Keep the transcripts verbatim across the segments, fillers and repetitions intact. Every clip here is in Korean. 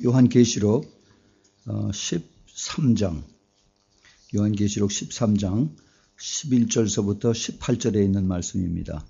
요한계시록 십삼 장, 요한계시록 십삼 장 십일 절서부터 십팔 절에 있는 말씀입니다.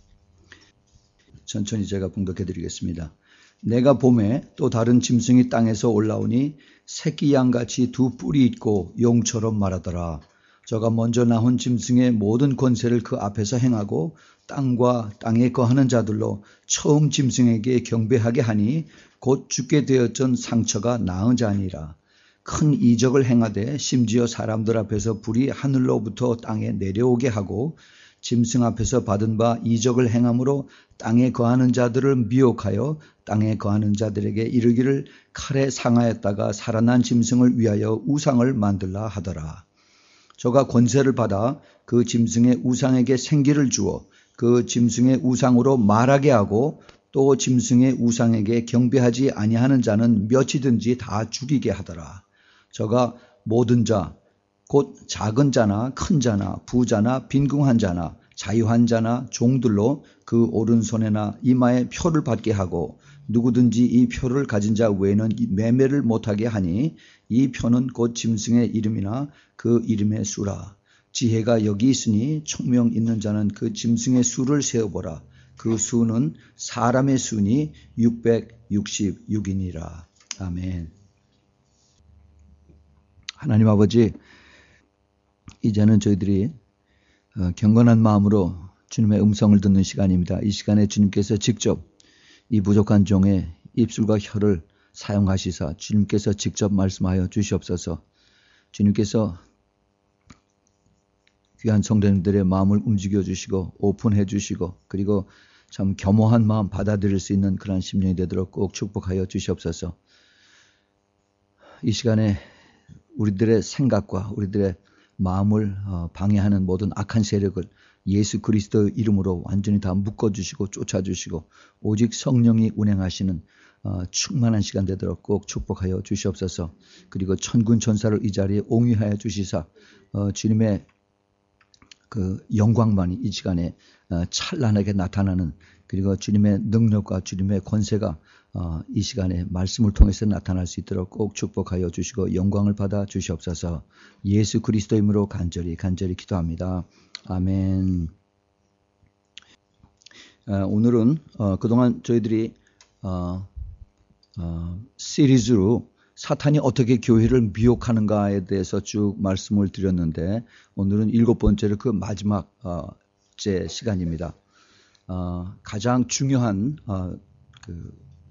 천천히 제가 봉독해 드리겠습니다. 내가 봄에 또 다른 짐승이 땅에서 올라오니 새끼 양같이 두 뿔이 있고 용처럼 말하더라. 저가 먼저 나온 짐승의 모든 권세를 그 앞에서 행하고 땅과 땅에 거하는 자들로 처음 짐승에게 경배하게 하니 곧 죽게 되었던 상처가 나은 자니라. 큰 이적을 행하되 심지어 사람들 앞에서 불이 하늘로부터 땅에 내려오게 하고 짐승 앞에서 받은 바 이적을 행함으로 땅에 거하는 자들을 미혹하여 땅에 거하는 자들에게 이르기를 칼에 상하였다가 살아난 짐승을 위하여 우상을 만들라 하더라. 저가 권세를 받아 그 짐승의 우상에게 생기를 주어 그 짐승의 우상으로 말하게 하고 또 짐승의 우상에게 경배하지 아니하는 자는 몇이든지 다 죽이게 하더라. 저가 모든 자, 곧 작은 자나 큰 자나 부자나 빈궁한 자나 자유한 자나 종들로 그 오른손에나 이마에 표를 받게 하고 누구든지 이 표를 가진 자 외에는 매매를 못하게 하니 이 표는 곧 짐승의 이름이나 그 이름의 수라. 지혜가 여기 있으니 총명 있는 자는 그 짐승의 수를 세어보라. 그 수는 사람의 수니 육백육십육이니라. 아멘. 하나님 아버지, 이제는 저희들이 경건한 마음으로 주님의 음성을 듣는 시간입니다. 이 시간에 주님께서 직접 이 부족한 종의 입술과 혀를 사용하시사 주님께서 직접 말씀하여 주시옵소서. 주님께서 귀한 성도님들의 마음을 움직여 주시고 오픈해 주시고 그리고 참 겸허한 마음 받아들일 수 있는 그런 심령이 되도록 꼭 축복하여 주시옵소서. 이 시간에 우리들의 생각과 우리들의 마음을 방해하는 모든 악한 세력을 예수 그리스도의 이름으로 완전히 다 묶어주시고 쫓아주시고 오직 성령이 운행하시는 충만한 시간 되도록 꼭 축복하여 주시옵소서. 그리고 천군 천사를 이 자리에 옹위하여 주시사 주님의 그 영광만이 이 시간에 찬란하게 나타나는 그리고 주님의 능력과 주님의 권세가 이 시간에 말씀을 통해서 나타날 수 있도록 꼭 축복하여 주시고 영광을 받아 주시옵소서. 예수 그리스도 이름으로 간절히 간절히 기도합니다. 아멘. 오늘은 그동안 저희들이 시리즈로 사탄이 어떻게 교회를 미혹하는가에 대해서 쭉 말씀을 드렸는데 오늘은 일곱 번째로 그 마지막 제 시간입니다. 가장 중요한 그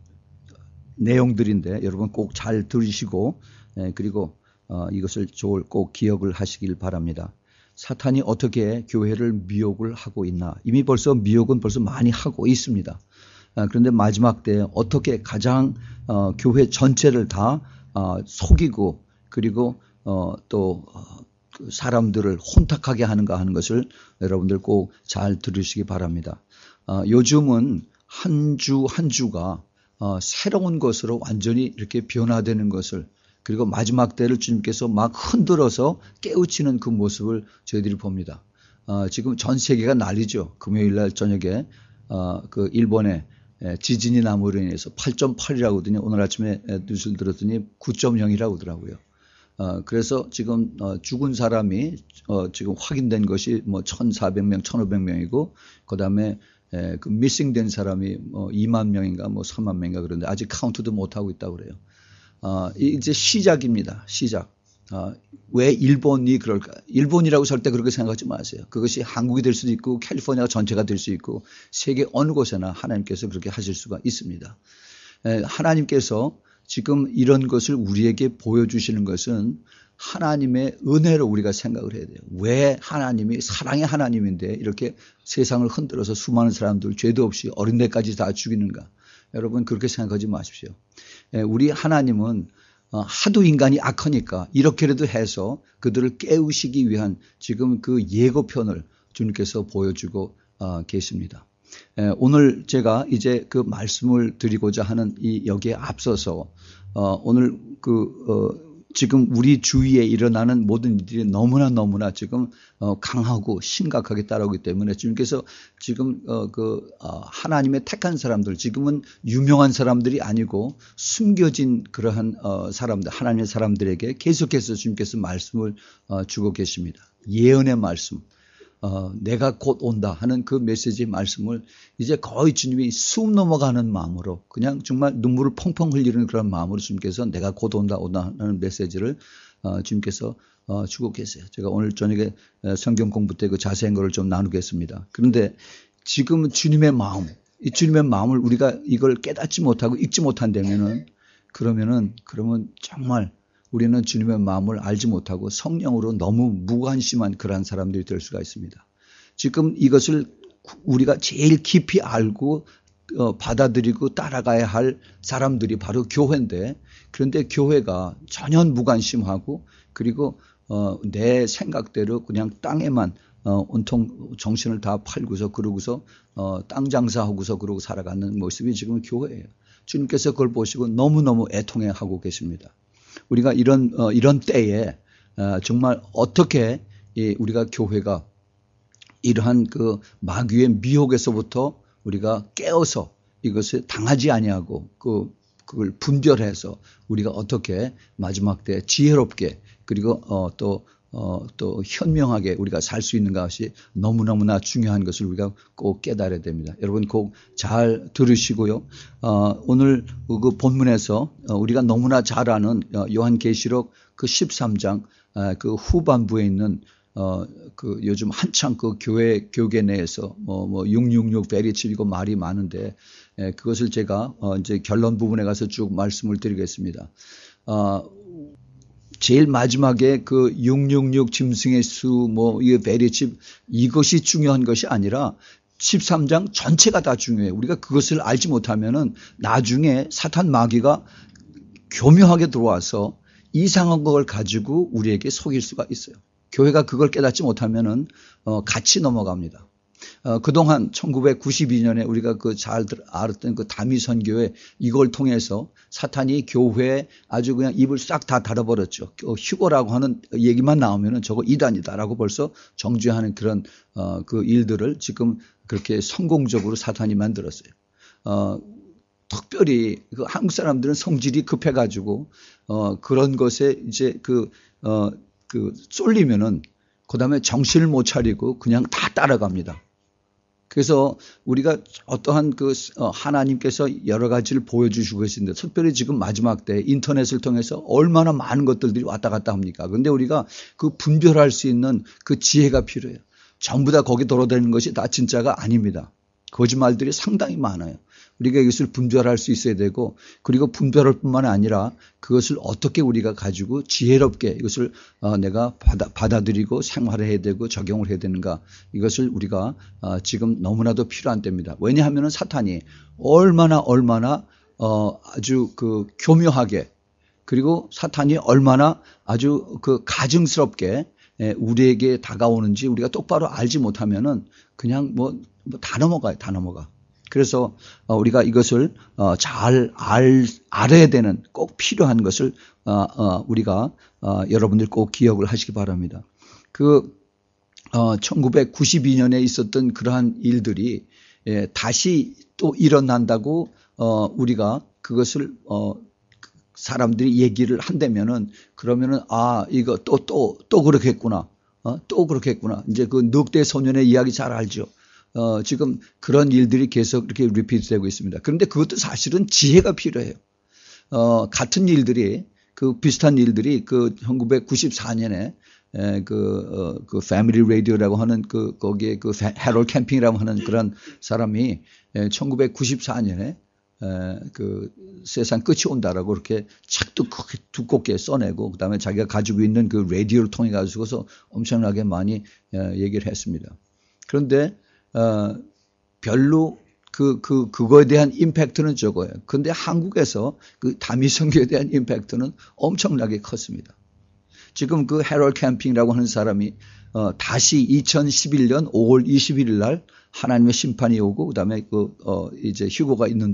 내용들인데 여러분 꼭 잘 들으시고 그리고 이것을 좋을 꼭 기억을 하시길 바랍니다. 사탄이 어떻게 교회를 미혹을 하고 있나. 이미 벌써 미혹은 벌써 많이 하고 있습니다. 그런데 마지막 때 어떻게 가장 교회 전체를 다 속이고 그리고 또 사람들을 혼탁하게 하는가 하는 것을 여러분들 꼭 잘 들으시기 바랍니다. 요즘은 한 주 한 주가 새로운 것으로 완전히 이렇게 변화되는 것을 그리고 마지막 때를 주님께서 막 흔들어서 깨우치는 그 모습을 저희들이 봅니다. 지금 전 세계가 난리죠. 금요일 날 저녁에 그 일본의 지진이 나무로 인해서 팔 점 팔이라고 하더니 오늘 아침에 뉴스를 들었더니 구 점 영이라고 하더라고요. 그래서 지금 죽은 사람이 지금 확인된 것이 뭐 천사백 명, 천오백 명이고 그다음에 그 미싱된 사람이 뭐 이만 명인가 뭐 삼만 명인가 그런데 아직 카운트도 못 하고 있다고 그래요. 이제 시작입니다. 시작. 왜 일본이 그럴까? 일본이라고 절대 그렇게 생각하지 마세요. 그것이 한국이 될 수도 있고 캘리포니아가 전체가 될 수 있고 세계 어느 곳에나 하나님께서 그렇게 하실 수가 있습니다. 하나님께서 지금 이런 것을 우리에게 보여주시는 것은 하나님의 은혜로 우리가 생각을 해야 돼요. 왜 하나님이 사랑의 하나님인데 이렇게 세상을 흔들어서 수많은 사람들 죄도 없이 어린애까지 다 죽이는가. 여러분 그렇게 생각하지 마십시오. 우리 하나님은 하도 인간이 악하니까 이렇게라도 해서 그들을 깨우시기 위한 지금 그 예고편을 주님께서 보여주고 계십니다. 오늘 제가 이제 그 말씀을 드리고자 하는 이 여기에 앞서서 오늘 그 지금 우리 주위에 일어나는 모든 일들이 너무나 너무나 지금 어 강하고 심각하게 따라오기 때문에 주님께서 지금 어그 어 하나님의 택한 사람들, 지금은 유명한 사람들이 아니고 숨겨진 그러한 어 사람들, 하나님의 사람들에게 계속해서 주님께서 말씀을 어 주고 계십니다. 예언의 말씀. 어, 내가 곧 온다 하는 그 메시지의 말씀을 이제 거의 주님이 숨 넘어가는 마음으로 그냥 정말 눈물을 펑펑 흘리는 그런 마음으로 주님께서 내가 곧 온다 온다 하는 메시지를 어, 주님께서 어, 주고 계세요. 제가 오늘 저녁에 성경 공부 때 그 자세한 거를 좀 나누겠습니다. 그런데 지금 주님의 마음, 이 주님의 마음을 우리가 이걸 깨닫지 못하고 읽지 못한다면은 그러면은 그러면 정말 우리는 주님의 마음을 알지 못하고 성령으로 너무 무관심한 그러한 사람들이 될 수가 있습니다. 지금 이것을 우리가 제일 깊이 알고 어, 받아들이고 따라가야 할 사람들이 바로 교회인데, 그런데 교회가 전혀 무관심하고 그리고 어, 내 생각대로 그냥 땅에만 어, 온통 정신을 다 팔고서 그러고서 어, 땅 장사하고서 그러고 살아가는 모습이 지금 교회예요. 주님께서 그걸 보시고 너무너무 애통해하고 계십니다. 우리가 이런 어, 이런 때에 어, 정말 어떻게 이 우리가 교회가 이러한 그 마귀의 미혹에서부터 우리가 깨어서 이것을 당하지 아니하고 그 그걸 분별해서 우리가 어떻게 마지막 때 지혜롭게 그리고 어, 또 어, 또 현명하게 우리가 살 수 있는 것이 너무너무나 중요한 것을 우리가 꼭 깨달아야 됩니다. 여러분 꼭 잘 들으시고요. 어, 오늘 그 본문에서 우리가 너무나 잘 아는 요한계시록 그 십삼 장 그 후반부에 있는 어, 그 요즘 한창 그 교회 교계 내에서 뭐, 뭐 육육육 베리칩이고 말이 많은데 에, 그것을 제가 어, 이제 결론 부분에 가서 쭉 말씀을 드리겠습니다. 어, 제일 마지막에 그 육육육 짐승의 수, 뭐, 이 베리칩, 이것이 중요한 것이 아니라 십삼 장 전체가 다 중요해요. 우리가 그것을 알지 못하면은 나중에 사탄 마귀가 교묘하게 들어와서 이상한 걸 가지고 우리에게 속일 수가 있어요. 교회가 그걸 깨닫지 못하면은, 어, 같이 넘어갑니다. 어, 그동안 천구백구십이 년에 우리가 그 잘 알았던 그 다미 선교회 이걸 통해서 사탄이 교회에 아주 그냥 입을 싹 다 닫아버렸죠. 어, 휴거라고 하는 얘기만 나오면은 저거 이단이다라고 벌써 정죄하는 그런 어, 그 일들을 지금 그렇게 성공적으로 사탄이 만들었어요. 어, 특별히 그 한국 사람들은 성질이 급해가지고 어, 그런 것에 이제 그, 어, 그 쏠리면은 그 다음에 정신을 못 차리고 그냥 다 따라갑니다. 그래서 우리가 어떠한 그 하나님께서 여러 가지를 보여주시고 계신데 특별히 지금 마지막 때 인터넷을 통해서 얼마나 많은 것들이 왔다 갔다 합니까? 그런데 우리가 그 분별할 수 있는 그 지혜가 필요해요. 전부 다 거기 돌아다니는 것이 다 진짜가 아닙니다. 거짓말들이 상당히 많아요. 우리가 이것을 분별할 수 있어야 되고 그리고 분별할 뿐만 아니라 그것을 어떻게 우리가 가지고 지혜롭게 이것을 어 내가 받아, 받아들이고 생활해야 되고 적용을 해야 되는가, 이것을 우리가 어 지금 너무나도 필요한 때입니다. 왜냐하면 사탄이 얼마나 얼마나 어 아주 그 교묘하게 그리고 사탄이 얼마나 아주 그 가증스럽게 우리에게 다가오는지 우리가 똑바로 알지 못하면은 그냥 뭐 다 넘어가요. 다 넘어가. 그래서 우리가 이것을 잘 알, 알아야 되는 꼭 필요한 것을 우리가 여러분들 꼭 기억을 하시기 바랍니다. 그 천구백구십이 년에 있었던 그러한 일들이 다시 또 일어난다고 우리가 그것을 사람들이 얘기를 한다면은 그러면은 아 이거 또 또 또 그렇겠구나, 또 그렇겠구나. 이제 그 늑대 소년의 이야기 잘 알죠. 어, 지금 그런 일들이 계속 이렇게 리피트되고 있습니다. 그런데 그것도 사실은 지혜가 필요해요. 어, 같은 일들이, 그 비슷한 일들이 그 천구백구십사 년에 에, 그, 어, 그 패밀리 라디오라고 하는 그, 거기에 그 해롤 캠핑이라고 하는 그런 사람이 에, 천구백구십사 년에 에, 그 세상 끝이 온다라고 그렇게 책도 크게 두껍게 써내고 그 다음에 자기가 가지고 있는 그 라디오를 통해 가지고서 엄청나게 많이 에, 얘기를 했습니다. 그런데 어, 별로 그, 그, 그거에 대한 임팩트는 적어요. 그런데 한국에서 그 다미 선교에 대한 임팩트는 엄청나게 컸습니다. 지금 그 해롤 캠핑이라고 하는 사람이, 어, 다시 이천십일 년 오월 이십일일 날 하나님의 심판이 오고, 그 다음에 그, 어, 이제 휴거가 있는다.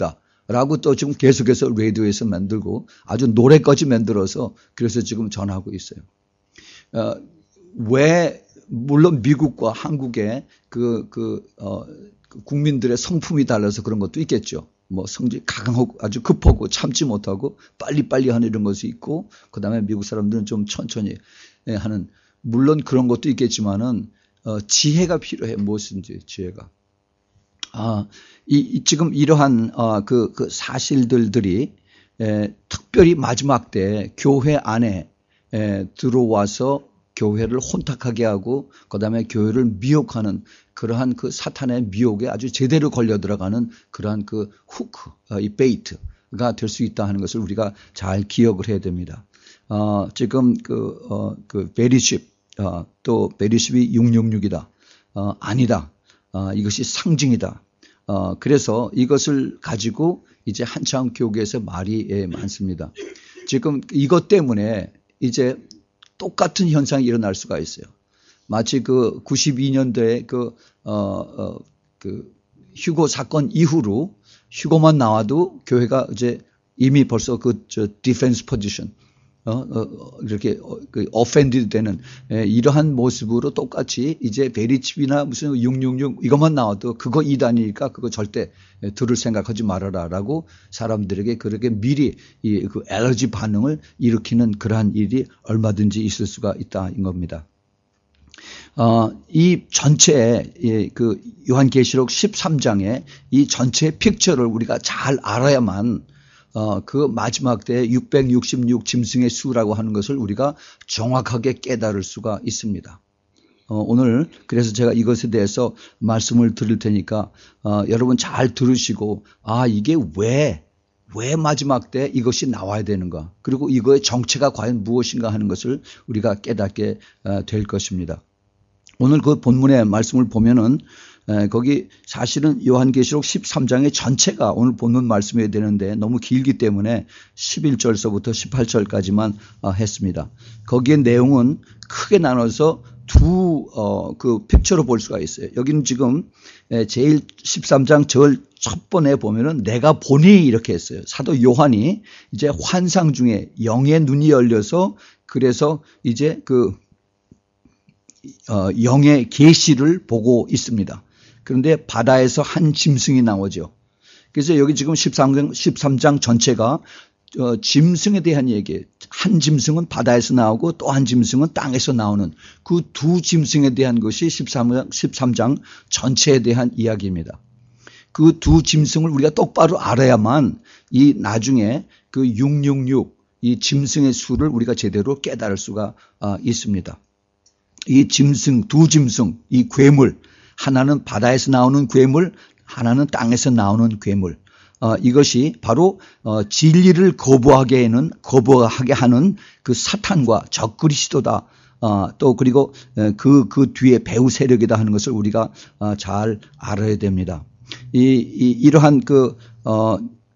라고 또 지금 계속해서 라디오에서 만들고 아주 노래까지 만들어서 그래서 지금 전하고 있어요. 어, 왜 물론 미국과 한국의 그, 그, 어, 그 국민들의 성품이 달라서 그런 것도 있겠죠. 뭐 성질이 강하고 아주 급하고 참지 못하고 빨리빨리 하는 이런 것이 있고 그다음에 미국 사람들은 좀 천천히 하는 물론 그런 것도 있겠지만은 어, 지혜가 필요해. 무엇인지 지혜가. 아, 이, 이 지금 이러한 어, 그, 그 사실들들이 에, 특별히 마지막 때 교회 안에 에, 들어와서 교회를 혼탁하게 하고 그다음에 교회를 미혹하는 그러한 그 사탄의 미혹에 아주 제대로 걸려 들어가는 그러한 그 후크, 이 베이트가 될 수 있다 하는 것을 우리가 잘 기억을 해야 됩니다. 어, 지금 그, 어, 그 베리십, 어, 또 베리십이 육육육이다. 어, 아니다. 어, 이것이 상징이다. 어, 그래서 이것을 가지고 이제 한참 교계에서 말이 예, 많습니다. 지금 이것 때문에 이제 똑같은 현상이 일어날 수가 있어요. 마치 그 구십이 년도에 그, 어, 어, 그 휴고 사건 이후로 휴고만 나와도 교회가 이제 이미 벌써 그, 저, 디펜스 포지션, 어, 어, 이렇게, 어, 그, offended 되는, 예, 이러한 모습으로 똑같이 이제 베리칩이나 무슨 육육육 이것만 나와도 그거 이단이니까 그거 절대 들을 생각하지 말아라 라고 사람들에게 그렇게 미리 이, 그 알러지 반응을 일으키는 그러한 일이 얼마든지 있을 수가 있다인 겁니다. 어, 이 전체, 예, 그 요한계시록 십삼 장의 이 전체 픽처를 우리가 잘 알아야만 어, 그 마지막 때 육백육십육 짐승의 수라고 하는 것을 우리가 정확하게 깨달을 수가 있습니다. 어, 오늘 그래서 제가 이것에 대해서 말씀을 드릴 테니까 어, 여러분 잘 들으시고 아 이게 왜, 왜 마지막 때 이것이 나와야 되는가 그리고 이거의 정체가 과연 무엇인가 하는 것을 우리가 깨닫게 어, 될 것입니다. 오늘 그 본문의 말씀을 보면은 에, 거기 사실은 요한계시록 십삼 장의 전체가 오늘 본문 말씀해야 되는데 너무 길기 때문에 십일 절서부터 십팔 절까지만 어, 했습니다. 거기에 내용은 크게 나눠서 두, 어, 그 픽처로 볼 수가 있어요. 여기는 지금 에, 제일 십삼 장 절 첫 번에 보면은 내가 보니 이렇게 했어요. 사도 요한이 이제 환상 중에 영의 눈이 열려서 그래서 이제 그 어, 영의 계시를 보고 있습니다. 그런데 바다에서 한 짐승이 나오죠. 그래서 여기 지금 십삼 장, 십삼 장 전체가 어, 짐승에 대한 얘기예요. 한 짐승은 바다에서 나오고 또 한 짐승은 땅에서 나오는 그 두 짐승에 대한 것이 십삼 장, 십삼 장 전체에 대한 이야기입니다. 그 두 짐승을 우리가 똑바로 알아야만 이 나중에 그 육육육 이 짐승의 수를 우리가 제대로 깨달을 수가 어, 있습니다. 이 짐승, 두 짐승, 이 괴물, 하나는 바다에서 나오는 괴물, 하나는 땅에서 나오는 괴물. 어, 이것이 바로 어, 진리를 거부하게는 거부하게 하는 그 사탄과 적그리스도다. 어, 또 그리고 그, 그 뒤에 배후 세력이다 하는 것을 우리가 어, 잘 알아야 됩니다. 이, 이 이러한 그 어,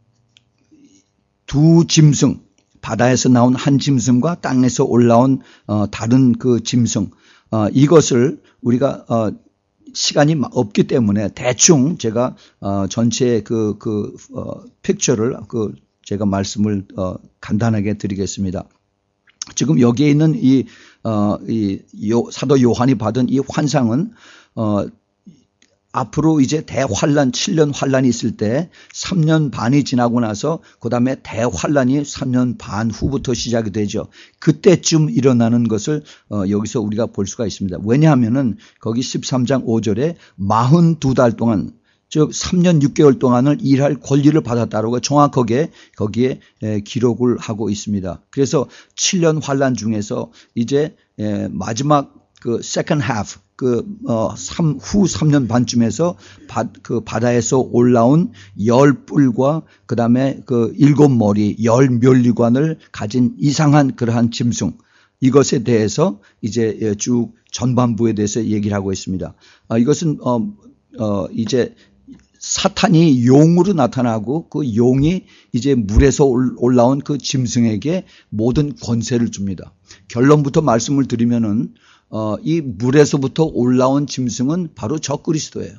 두 짐승, 바다에서 나온 한 짐승과 땅에서 올라온 어, 다른 그 짐승. 어, 이것을 우리가 어, 시간이 없기 때문에 대충 제가 어, 전체 그, 그 어, 픽처를 그 제가 말씀을 어, 간단하게 드리겠습니다. 지금 여기에 있는 이, 어, 이 요, 사도 요한이 받은 이 환상은 어, 앞으로 이제 대환란 칠 년 환란이 있을 때 삼 년 반이 지나고 나서 그다음에 대환란이 삼 년 반 후부터 시작이 되죠. 그때쯤 일어나는 것을 어 여기서 우리가 볼 수가 있습니다. 왜냐하면은 거기 십삼 장 오 절에 사십이 달 동안 즉 삼 년 육 개월 동안을 일할 권리를 받았다라고 정확하게 거기에 기록을 하고 있습니다. 그래서 칠 년 환란 중에서 이제 마지막 그 second half 그, 어, 삼, 후 삼 년 반쯤에서 바, 그 바다에서 올라온 열 뿔과 그 다음에 그 일곱 머리, 열 멸류관을 가진 이상한 그러한 짐승. 이것에 대해서 이제 쭉 전반부에 대해서 얘기를 하고 있습니다. 아, 이것은, 어, 어, 이제 사탄이 용으로 나타나고 그 용이 이제 물에서 올라온 그 짐승에게 모든 권세를 줍니다. 결론부터 말씀을 드리면은 어, 이 물에서부터 올라온 짐승은 바로 적그리스도예요.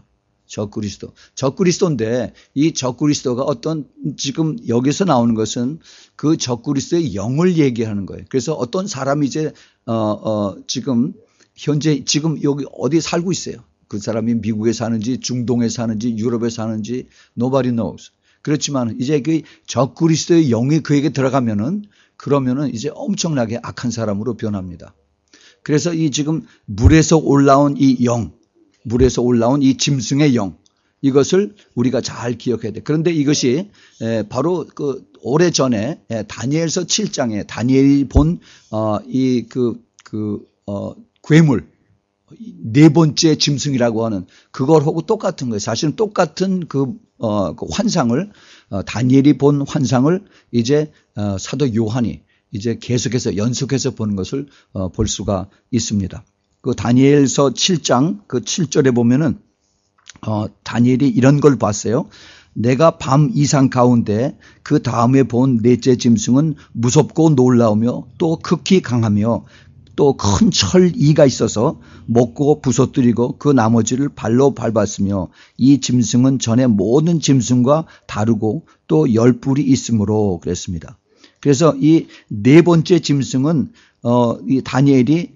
적그리스도. 적그리스도인데 이 적그리스도가 어떤 지금 여기서 나오는 것은 그 적그리스도의 영을 얘기하는 거예요. 그래서 어떤 사람이 이제 어, 어, 지금 현재 지금 여기 어디 살고 있어요. 그 사람이 미국에 사는지 중동에 사는지 유럽에 사는지 nobody knows. 그렇지만 이제 그 적그리스도의 영이 그에게 들어가면은 그러면은 이제 엄청나게 악한 사람으로 변합니다. 그래서 이 지금 물에서 올라온 이 영, 물에서 올라온 이 짐승의 영, 이것을 우리가 잘 기억해야 돼. 그런데 이것이 바로 그 오래전에 다니엘서 칠 장에 다니엘이 본 이 그 그 어 괴물 네 번째 짐승이라고 하는 그걸하고 똑같은 거예요. 사실은 똑같은 그, 어, 그 환상을 어, 다니엘이 본 환상을 이제 어, 사도 요한이 이제 계속해서 연속해서 보는 것을 어, 볼 수가 있습니다. 그 다니엘서 칠 장 그 칠 절에 보면은 어, 다니엘이 이런 걸 봤어요. 내가 밤 이상 가운데 그 다음에 본 넷째 짐승은 무섭고 놀라우며 또 극히 강하며 또 큰 철 이가 있어서 먹고 부서뜨리고 그 나머지를 발로 밟았으며 이 짐승은 전에 모든 짐승과 다르고 또 열 뿔이 있으므로 그랬습니다. 그래서 이 네 번째 짐승은 어, 이 다니엘이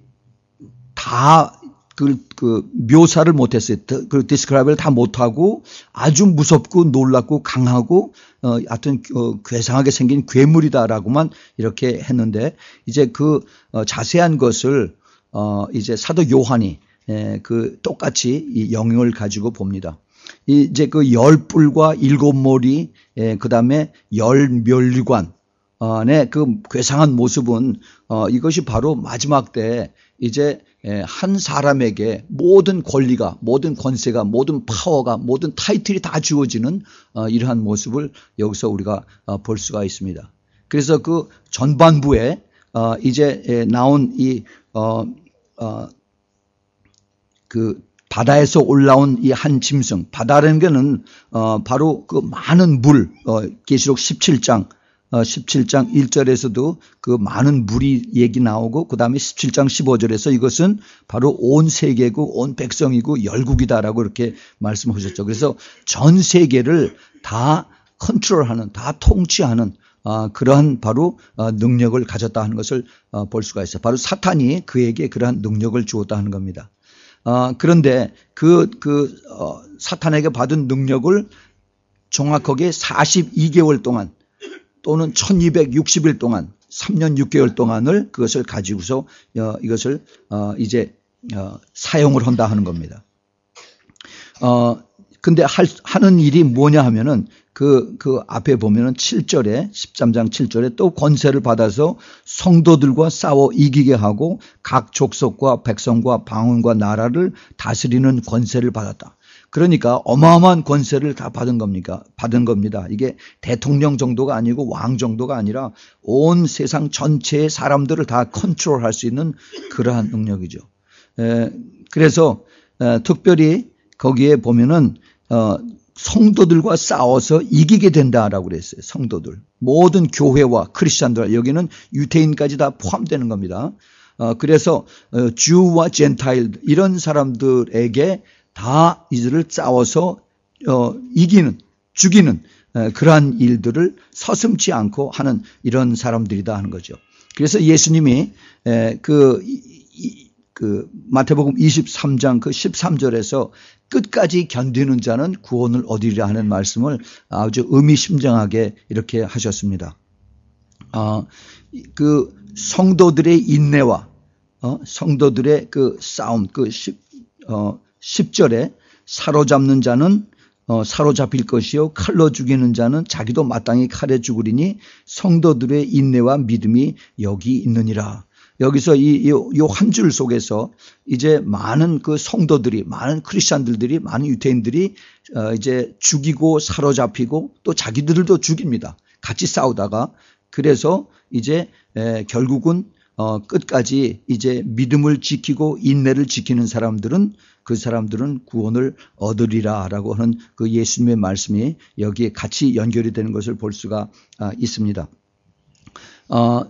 다 그, 그 묘사를 못했어요. 그 디스크라이브를 다 못하고 아주 무섭고 놀랍고 강하고 어, 하여튼 어, 괴상하게 생긴 괴물이다라고만 이렇게 했는데 이제 그 어, 자세한 것을 어, 이제 사도 요한이 에, 그 똑같이 이 영역을 가지고 봅니다. 이 이제 그 열 뿔과 일곱 머리, 그 다음에 열 멸류관, 네, 그 괴상한 모습은 어, 이것이 바로 마지막 때 이제 한 사람에게 모든 권리가, 모든 권세가, 모든 파워가, 모든 타이틀이 다 주어지는 어, 이러한 모습을 여기서 우리가 어, 볼 수가 있습니다. 그래서 그 전반부에 어, 이제 나온 이 어, 어, 그 바다에서 올라온 이 한 짐승, 바다라는 게는 어, 바로 그 많은 물, 어, 계시록 십칠 장 어, 십칠 장 일 절에서도 그 많은 물이 얘기 나오고 그 다음에 십칠 장 십오 절에서 이것은 바로 온 세계고 온 백성이고 열국이다라고 이렇게 말씀하셨죠. 그래서 전 세계를 다 컨트롤하는, 다 통치하는 어, 그러한 바로 어, 능력을 가졌다 하는 것을 어, 볼 수가 있어요. 바로 사탄이 그에게 그러한 능력을 주었다 하는 겁니다. 어, 그런데 그, 그 어, 사탄에게 받은 능력을 정확하게 사십이 개월 동안 또는 천이백육십 일 동안 삼 년 육 개월 동안을 그것을 가지고서 어, 이것을 어, 이제 어, 사용을 한다 하는 겁니다. 어, 근데 할, 하는 일이 뭐냐 하면은 그, 그 앞에 보면은 칠 절에 십삼 장 칠 절에 또 권세를 받아서 성도들과 싸워 이기게 하고 각 족속과 백성과 방언과 나라를 다스리는 권세를 받았다. 그러니까 어마어마한 권세를 다 받은 겁니까? 받은 겁니다. 이게 대통령 정도가 아니고 왕 정도가 아니라 온 세상 전체의 사람들을 다 컨트롤할 수 있는 그러한 능력이죠. 에, 그래서 에, 특별히 거기에 보면은 어, 성도들과 싸워서 이기게 된다라고 그랬어요. 성도들. 모든 교회와 크리스찬들, 여기는 유대인까지 다 포함되는 겁니다. 어, 그래서 어, 주와 젠타일 이런 사람들에게 다 이들을 싸워서 어, 이기는, 죽이는 에, 그러한 일들을 서슴지 않고 하는 이런 사람들이다 하는 거죠. 그래서 예수님이 에, 그, 이, 그 마태복음 이십삼 장 그 십삼 절에서 끝까지 견디는 자는 구원을 얻으리라 하는 말씀을 아주 의미심장하게 이렇게 하셨습니다. 어, 그 성도들의 인내와 어, 성도들의 그 싸움, 그 십, 어, 십 절에 사로잡는 자는 어, 사로잡힐 것이요 칼로 죽이는 자는 자기도 마땅히 칼에 죽으리니 성도들의 인내와 믿음이 여기 있느니라. 여기서 이 한 줄 속에서 이제 많은 그 성도들이, 많은 크리스찬들이, 많은 유대인들이 어, 이제 죽이고 사로잡히고 또 자기들도 죽입니다. 같이 싸우다가 그래서 이제 에, 결국은 어, 끝까지 이제 믿음을 지키고 인내를 지키는 사람들은 그 사람들은 구원을 얻으리라라고 하는 그 예수님의 말씀이 여기에 같이 연결이 되는 것을 볼 수가 아, 있습니다. 어,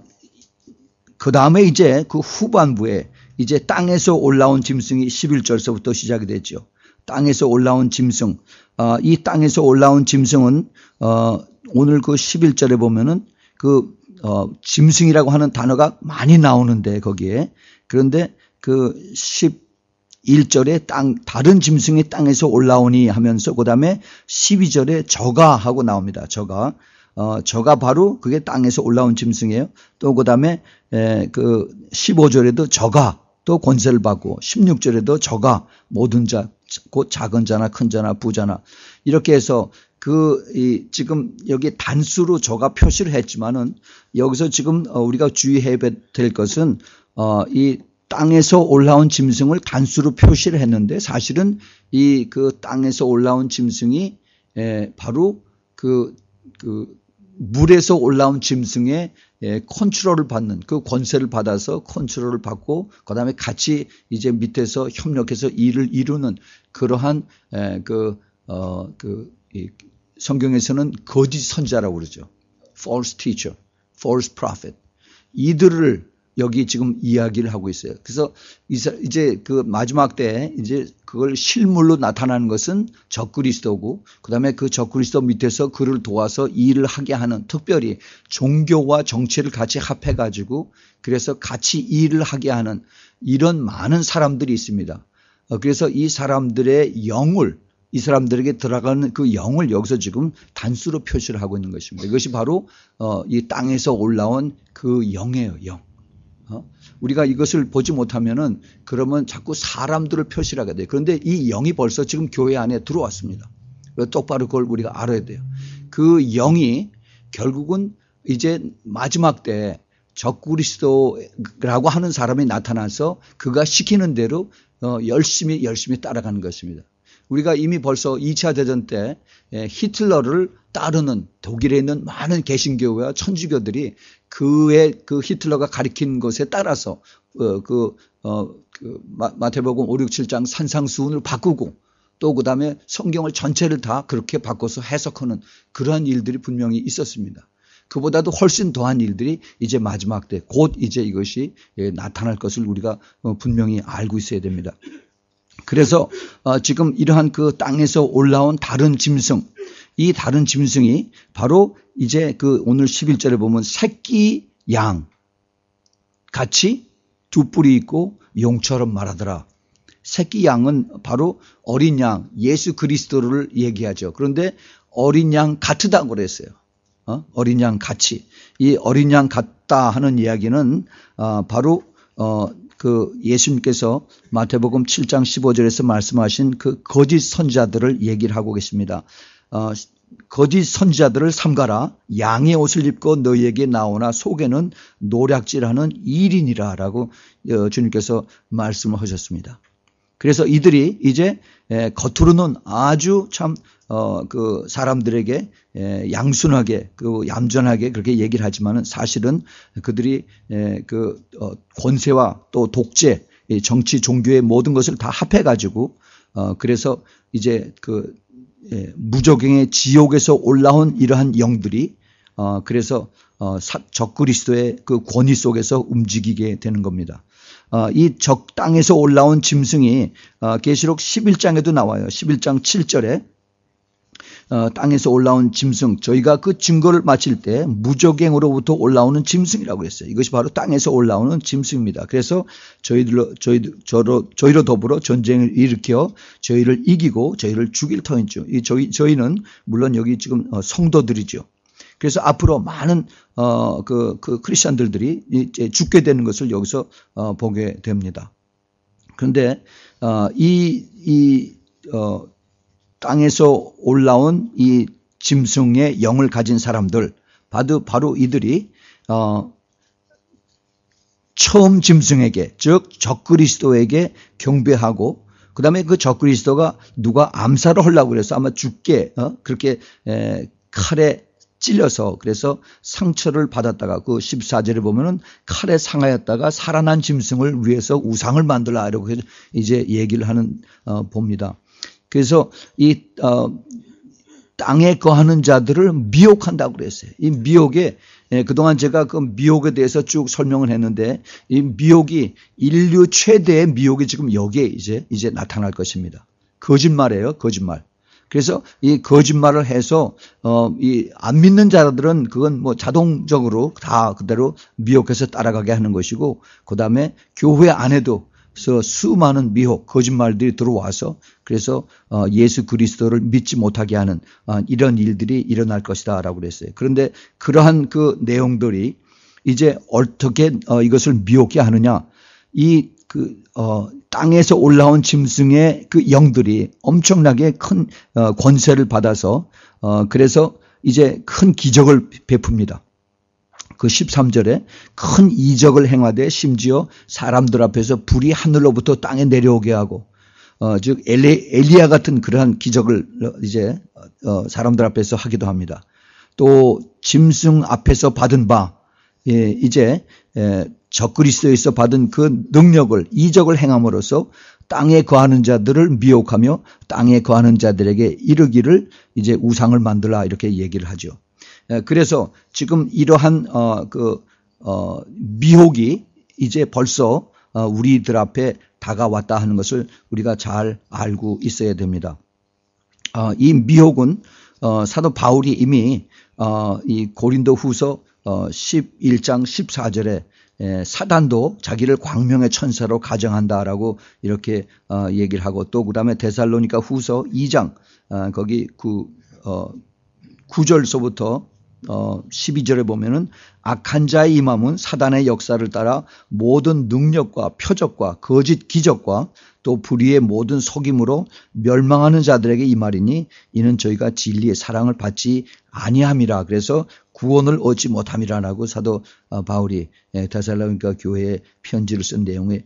그 다음에 이제 그 후반부에 이제 땅에서 올라온 짐승이 십일 절서부터 시작이 됐죠. 땅에서 올라온 짐승. 어, 이 땅에서 올라온 짐승은 어, 오늘 그 십일 절에 보면은 그 어, 짐승이라고 하는 단어가 많이 나오는데 거기에 그런데 그 십일 절에 땅 다른 짐승이 땅에서 올라오니 하면서 그다음에 십이 절에 저가 하고 나옵니다. 저가 어, 저가 바로 그게 땅에서 올라온 짐승이에요. 또 그다음에 에, 그 십오 절에도 저가 또 권세를 받고 십육 절에도 저가 모든 자 곧 작은 자나 큰 자나 부자나 이렇게 해서 그 이 지금 여기 단수로 저가 표시를 했지만은 여기서 지금 우리가 주의해야 될 것은 어, 이 땅에서 올라온 짐승을 단수로 표시를 했는데 사실은 이 그 땅에서 올라온 짐승이 에, 바로 그, 그 물에서 올라온 짐승의 예, 컨트롤을 받는 그 권세를 받아서 컨트롤을 받고 그다음에 같이 이제 밑에서 협력해서 일을 이루는 그러한 에, 그, 어, 그 이, 성경에서는 거짓 선자라고 그러죠. false teacher, false prophet. 이들을 여기 지금 이야기를 하고 있어요. 그래서 이제 그 마지막 때 이제 그걸 실물로 나타나는 것은 적그리스도고 그다음에 그 적그리스도 밑에서 그를 도와서 일을 하게 하는 특별히 종교와 정치를 같이 합해 가지고 그래서 같이 일을 하게 하는 이런 많은 사람들이 있습니다. 그래서 이 사람들의 영을 이 사람들에게 들어가는 그 영을 여기서 지금 단수로 표시를 하고 있는 것입니다. 이것이 바로 이 땅에서 올라온 그 영이에요. 영. 우리가 이것을 보지 못하면은 그러면 자꾸 사람들을 표시를 하게 돼요. 그런데 이 영이 벌써 지금 교회 안에 들어왔습니다. 똑바로 그걸 우리가 알아야 돼요. 그 영이 결국은 이제 마지막 때 적그리스도라고 하는 사람이 나타나서 그가 시키는 대로 열심히 열심히 따라가는 것입니다. 우리가 이미 벌써 이 차 대전 때 히틀러를 따르는 독일에 있는 많은 개신교회와 천주교들이 그의 그 히틀러가 가리킨 것에 따라서 어, 그, 어, 그 마태복음 오, 육, 칠 장 산상수훈을 바꾸고 또 그다음에 성경을 전체를 다 그렇게 바꿔서 해석하는 그러한 일들이 분명히 있었습니다. 그보다도 훨씬 더한 일들이 이제 마지막 때 곧 이제 이것이 나타날 것을 우리가 분명히 알고 있어야 됩니다. 그래서 지금 이러한 그 땅에서 올라온 다른 짐승, 이 다른 짐승이 바로 이제 그 오늘 십일 절에 보면 새끼 양 같이 두 뿔이 있고 용처럼 말하더라. 새끼 양은 바로 어린 양, 예수 그리스도를 얘기하죠. 그런데 어린 양 같다고 그랬어요. 어? 어린 양 같이. 이 어린 양 같다 하는 이야기는 어, 바로 어, 그 예수님께서 마태복음 칠 장 십오 절에서 말씀하신 그 거짓 선자들을 얘기를 하고 계십니다. 어, 거짓 선자들을 삼가라. 양의 옷을 입고 너희에게 나오나 속에는 노략질하는 일인이라라고 주님께서 말씀을 하셨습니다. 그래서 이들이 이제 겉으로는 아주 참 어 그 사람들에게 양순하게 그 얌전하게 그렇게 얘기를 하지만은 사실은 그들이 그 권세와 또 독재, 정치, 종교의 모든 것을 다 합해 가지고 어 그래서 이제 그 무적행의 지옥에서 올라온 이러한 영들이 어 그래서 어 적그리스도의 그 권위 속에서 움직이게 되는 겁니다. 어, 이 적 땅에서 올라온 짐승이 어, 계시록 십일 장에도 나와요. 십일 장 칠 절에 어, 땅에서 올라온 짐승, 저희가 그 증거를 마칠 때 무적행으로부터 올라오는 짐승이라고 했어요. 이것이 바로 땅에서 올라오는 짐승입니다. 그래서 저희들로 저희 저로 저희로 더불어 전쟁을 일으켜 저희를 이기고 저희를 죽일 터인죠. 이 저희 저희는 물론 여기 지금 성도들이죠. 그래서 앞으로 많은 어 그 그 크리스천들들이 이제 죽게 되는 것을 여기서 어 보게 됩니다. 그런데 어이이 어 땅에서 올라온 이 짐승의 영을 가진 사람들, 바로 바로 이들이 어 처음 짐승에게, 즉 적그리스도에게 경배하고, 그다음에 그 적그리스도가 누가 암살을 하려고 그래서 아마 죽게 어 그렇게 에, 칼에 찔려서 그래서 상처를 받았다가 그 십사 절에 보면은 칼에 상하였다가 살아난 짐승을 위해서 우상을 만들라 이러고 이제 얘기를 하는 어 봅니다. 그래서 이 어 땅에 거하는 자들을 미혹한다고 그랬어요. 이 미혹에 예, 그동안 제가 그 미혹에 대해서 쭉 설명을 했는데 이 미혹이 인류 최대의 미혹이 지금 여기에 이제 이제 나타날 것입니다. 거짓말이에요. 거짓말. 그래서 이 거짓말을 해서 어, 이 안 믿는 자들은 그건 뭐 자동적으로 다 그대로 미혹해서 따라가게 하는 것이고, 그 다음에 교회 안에도 수많은 미혹, 거짓말들이 들어와서 그래서 어, 예수 그리스도를 믿지 못하게 하는 어, 이런 일들이 일어날 것이다라고 그랬어요. 그런데 그러한 그 내용들이 이제 어떻게 어, 이것을 미혹게 하느냐? 이 그 어, 땅에서 올라온 짐승의 그 영들이 엄청나게 큰 어, 권세를 받아서 어, 그래서 이제 큰 기적을 베풉니다. 그 십삼 절에 큰 이적을 행하되 심지어 사람들 앞에서 불이 하늘로부터 땅에 내려오게 하고, 어, 즉 엘리, 엘리야 같은 그러한 기적을 이제 어, 사람들 앞에서 하기도 합니다. 또 짐승 앞에서 받은 바, 예, 이제 예, 적그리스도에서 받은 그 능력을, 이적을 행함으로써 땅에 거하는 자들을 미혹하며 땅에 거하는 자들에게 이르기를 이제 우상을 만들라, 이렇게 얘기를 하죠. 그래서 지금 이러한 어, 그 어, 미혹이 이제 벌써 어, 우리들 앞에 다가왔다 하는 것을 우리가 잘 알고 있어야 됩니다. 어, 이 미혹은 어, 사도 바울이 이미 어, 이 고린도후서 어, 십일 장 십사 절에 에, 사단도 자기를 광명의 천사로 가정한다라고 이렇게 어, 얘기를 하고, 또 그다음에 데살로니가 후서 이 장 어, 거기 그 어, 구 절서부터 어, 십이 절에 보면은 악한 자의 임함은 사단의 역사를 따라 모든 능력과 표적과 거짓 기적과 또 불의의 모든 속임으로 멸망하는 자들에게 임하리니 이는 저희가 진리의 사랑을 받지 아니함이라. 그래서 구원을 얻지 못함이라라고 사도 바울이 데살로니가 교회에 편지를 쓴 내용에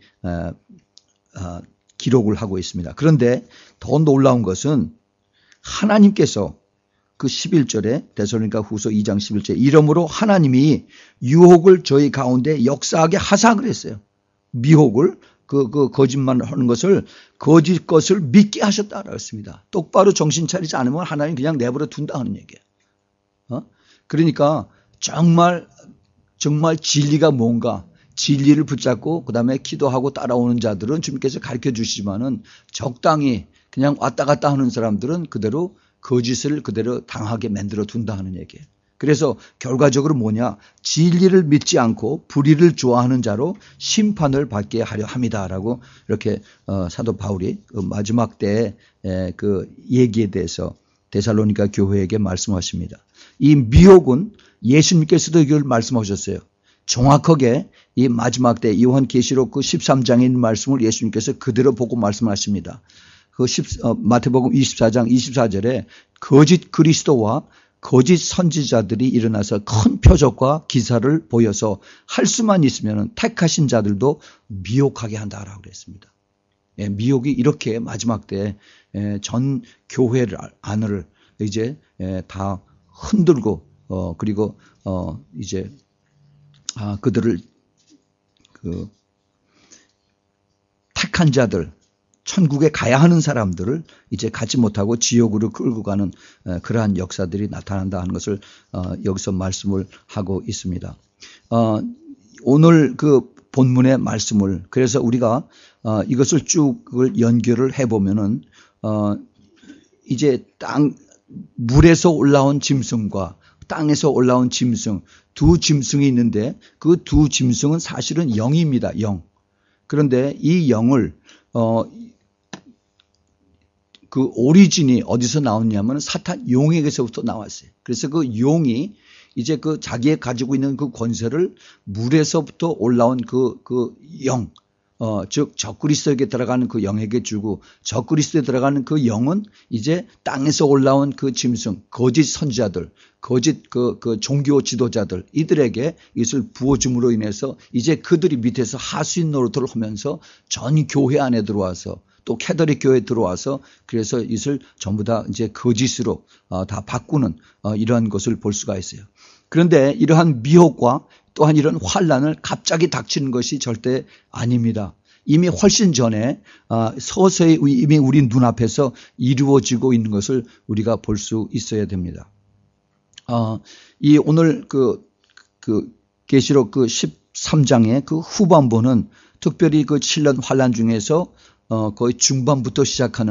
기록을 하고 있습니다. 그런데 더 놀라운 것은 하나님께서 그 십일 절에 데살로니가 후서 이 장 십일 절에 이러므로 하나님이 유혹을 저희 가운데 역사하게 하사 그랬어요. 미혹을, 그, 그 거짓말 하는 것을, 거짓 것을 믿게 하셨다라고 했습니다. 똑바로 정신 차리지 않으면 하나님 그냥 내버려 둔다 하는 얘기예요. 어? 그러니까 정말 정말 진리가 뭔가, 진리를 붙잡고 그 다음에 기도하고 따라오는 자들은 주님께서 가르쳐 주시지만은 적당히 그냥 왔다 갔다 하는 사람들은 그대로 거짓을 그대로 당하게 만들어 둔다 하는 얘기예요. 그래서 결과적으로 뭐냐, 진리를 믿지 않고 불의를 좋아하는 자로 심판을 받게 하려 합니다라고 이렇게 어, 사도 바울이 그 마지막 때의 그 얘기에 대해서 데살로니가 교회에게 말씀하십니다. 이 미혹은 예수님께서도 이걸 말씀하셨어요. 정확하게 이 마지막 때 요한계시록 그 십삼 장에 있는 말씀을 예수님께서 그대로 보고 말씀하십니다. 그 십, 어, 마태복음 이십사 장 이십사 절에 거짓 그리스도와 거짓 선지자들이 일어나서 큰 표적과 기사를 보여서 할 수만 있으면 택하신 자들도 미혹하게 한다라고 그랬습니다. 예, 미혹이 이렇게 마지막 때 전 교회를 안을 이제 예, 다 흔들고 어 그리고 어 이제 아 그들을 그 택한 자들, 천국에 가야 하는 사람들을 이제 가지 못하고 지옥으로 끌고 가는 그러한 역사들이 나타난다 하는 것을 여기서 말씀을 하고 있습니다. 오늘 그 본문의 말씀을, 그래서 우리가 이것을 쭉 연결을 해보면은 이제 땅, 물에서 올라온 짐승과 땅에서 올라온 짐승, 두 짐승이 있는데 그 두 짐승은 사실은 영입니다. 영. 그런데 이 영을 어, 그 오리진이 어디서 나왔냐면 사탄 용에게서부터 나왔어요. 그래서 그 용이 이제 그 자기가 가지고 있는 그 권세를 물에서부터 올라온 그, 그 영, 어, 즉, 적그리스도에게 들어가는 그 영에게 주고, 적그리스도에 들어가는 그 영은 이제 땅에서 올라온 그 짐승, 거짓 선지자들, 거짓 그, 그 종교 지도자들, 이들에게 이것을 부어줌으로 인해서 이제 그들이 밑에서 하수인 노릇을 하면서 전 교회 안에 들어와서 또 캐더릭 교회에 들어와서 그래서 이것을 전부 다 이제 거짓으로 어, 다 바꾸는 어, 이러한 것을 볼 수가 있어요. 그런데 이러한 미혹과 또한 이런 환란을 갑자기 닥치는 것이 절대 아닙니다. 이미 훨씬 전에 서서히 이미 우리 눈앞에서 이루어지고 있는 것을 우리가 볼 수 있어야 됩니다. 이 오늘 그, 그 계시록 그 십삼 장의 그 후반부는 특별히 그 칠 년 환란 중에서 거의 중반부터 시작하는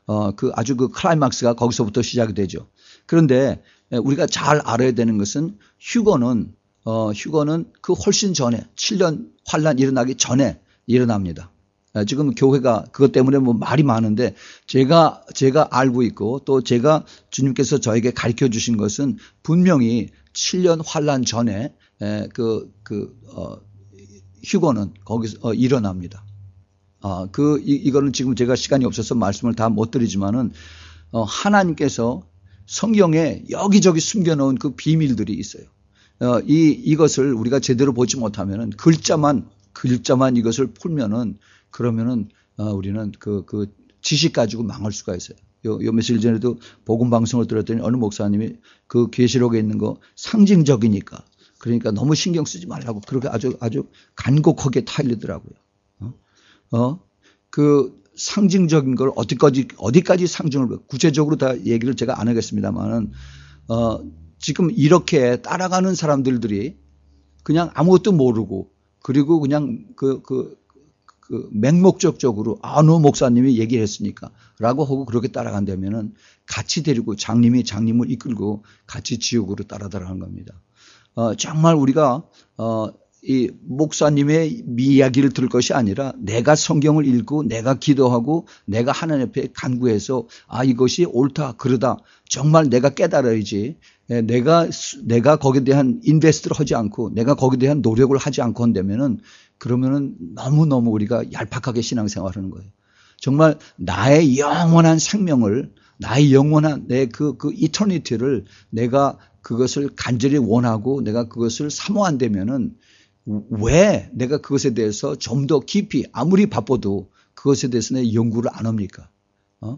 어, 그 아주 그 클라이막스가 거기서부터 시작이 되죠. 그런데 우리가 잘 알아야 되는 것은 휴거는 어, 휴거는 그 훨씬 전에 칠 년 환란 일어나기 전에 일어납니다. 지금 교회가 그것 때문에 뭐 말이 많은데 제가 제가 알고 있고 또 제가 주님께서 저에게 가르쳐 주신 것은 분명히 칠 년 환란 전에 그, 그, 어, 휴거는 거기서 어, 일어납니다. 아, 그, 이, 이거는 지금 제가 시간이 없어서 말씀을 다 못 드리지만은 어, 하나님께서 성경에 여기저기 숨겨놓은 그 비밀들이 있어요. 어, 이, 이것을 우리가 제대로 보지 못하면은 글자만, 글자만 이것을 풀면은 그러면은 어, 우리는 그, 그 지식 가지고 망할 수가 있어요. 요, 요 며칠 전에도 복음 방송을 들었더니 어느 목사님이 그 계시록에 있는 거 상징적이니까 그러니까 너무 신경 쓰지 말라고 그렇게 아주 아주 간곡하게 타일리더라고요. 어? 어? 그 상징적인 걸 어디까지 어디까지 상징을 구체적으로 다 얘기를 제가 안 하겠습니다만은 어, 지금 이렇게 따라가는 사람들이 그냥 아무것도 모르고 그리고 그냥 그, 그, 그 맹목적적으로 아, 너 목사님이 얘기했으니까 라고 하고 그렇게 따라간다면은 같이 데리고 장님이 장님을 이끌고 같이 지옥으로 따라다라는 겁니다. 어, 정말 우리가 어, 이 목사님의 이야기를 들을 것이 아니라 내가 성경을 읽고 내가 기도하고 내가 하나님 앞에 간구해서 아 이것이 옳다 그러다 정말 내가 깨달아야지 내가 내가 거기에 대한 인베스트를 하지 않고 내가 거기에 대한 노력을 하지 않고 한다면은 그러면은 너무너무 우리가 얄팍하게 신앙생활하는 거예요. 정말 나의 영원한 생명을 나의 영원한 내 그 그 이터니티를 내가 그것을 간절히 원하고 내가 그것을 사모한다면은 왜 내가 그것에 대해서 좀 더 깊이 아무리 바빠도 그것에 대해서 내 연구를 안 합니까? 어?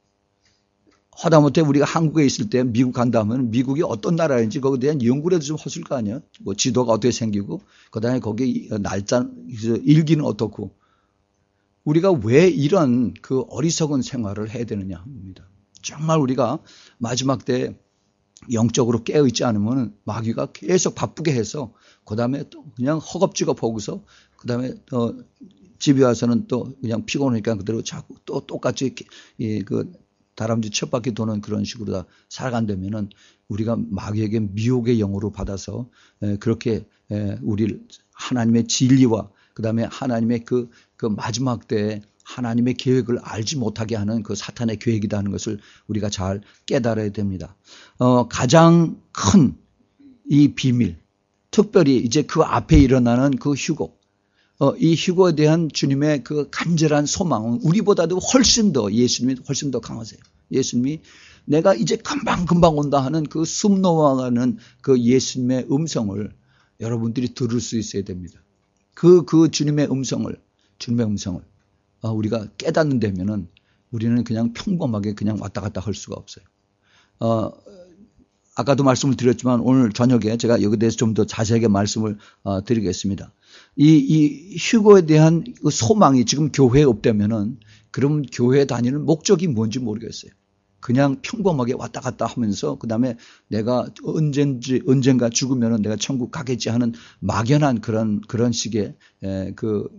하다못해 우리가 한국에 있을 때 미국 간다 하면 미국이 어떤 나라인지 거기에 대한 연구라도 좀 했을 거 아니에요? 뭐 지도가 어떻게 생기고 그다음에 거기 날짜 일기는 어떻고 우리가 왜 이런 그 어리석은 생활을 해야 되느냐 합니다. 정말 우리가 마지막 때 영적으로 깨어있지 않으면 마귀가 계속 바쁘게 해서 그 다음에 또 그냥 허겁지겁 하고서 그 다음에 또 집에 와서는 또 그냥 피곤하니까 그대로 자고 또 똑같이 그 다람쥐 첫 바퀴 도는 그런 식으로 다 살아간다면은 우리가 마귀에게 미혹의 영으로 받아서 그렇게 우리를 하나님의 진리와 그 다음에 하나님의 그, 그 마지막 때에 하나님의 계획을 알지 못하게 하는 그 사탄의 계획이다 하는 것을 우리가 잘 깨달아야 됩니다. 어, 가장 큰 이 비밀, 특별히 이제 그 앞에 일어나는 그 휴거, 어, 이 휴거에 대한 주님의 그 간절한 소망은 우리보다도 훨씬 더 예수님이 훨씬 더 강하세요. 예수님이 내가 이제 금방금방 온다 하는 그 숨 넘어가는 그 예수님의 음성을 여러분들이 들을 수 있어야 됩니다. 그, 그 주님의 음성을, 주님의 음성을 어, 우리가 깨닫는다면은 우리는 그냥 평범하게 그냥 왔다 갔다 할 수가 없어요. 어, 아까도 말씀을 드렸지만 오늘 저녁에 제가 여기에 대해서 좀 더 자세하게 말씀을 어, 드리겠습니다. 이, 이 휴거에 대한 그 소망이 지금 교회에 없다면은 그럼 교회 다니는 목적이 뭔지 모르겠어요. 그냥 평범하게 왔다 갔다 하면서 그 다음에 내가 언젠지, 언젠가 죽으면은 내가 천국 가겠지 하는 막연한 그런, 그런 식의 에, 그,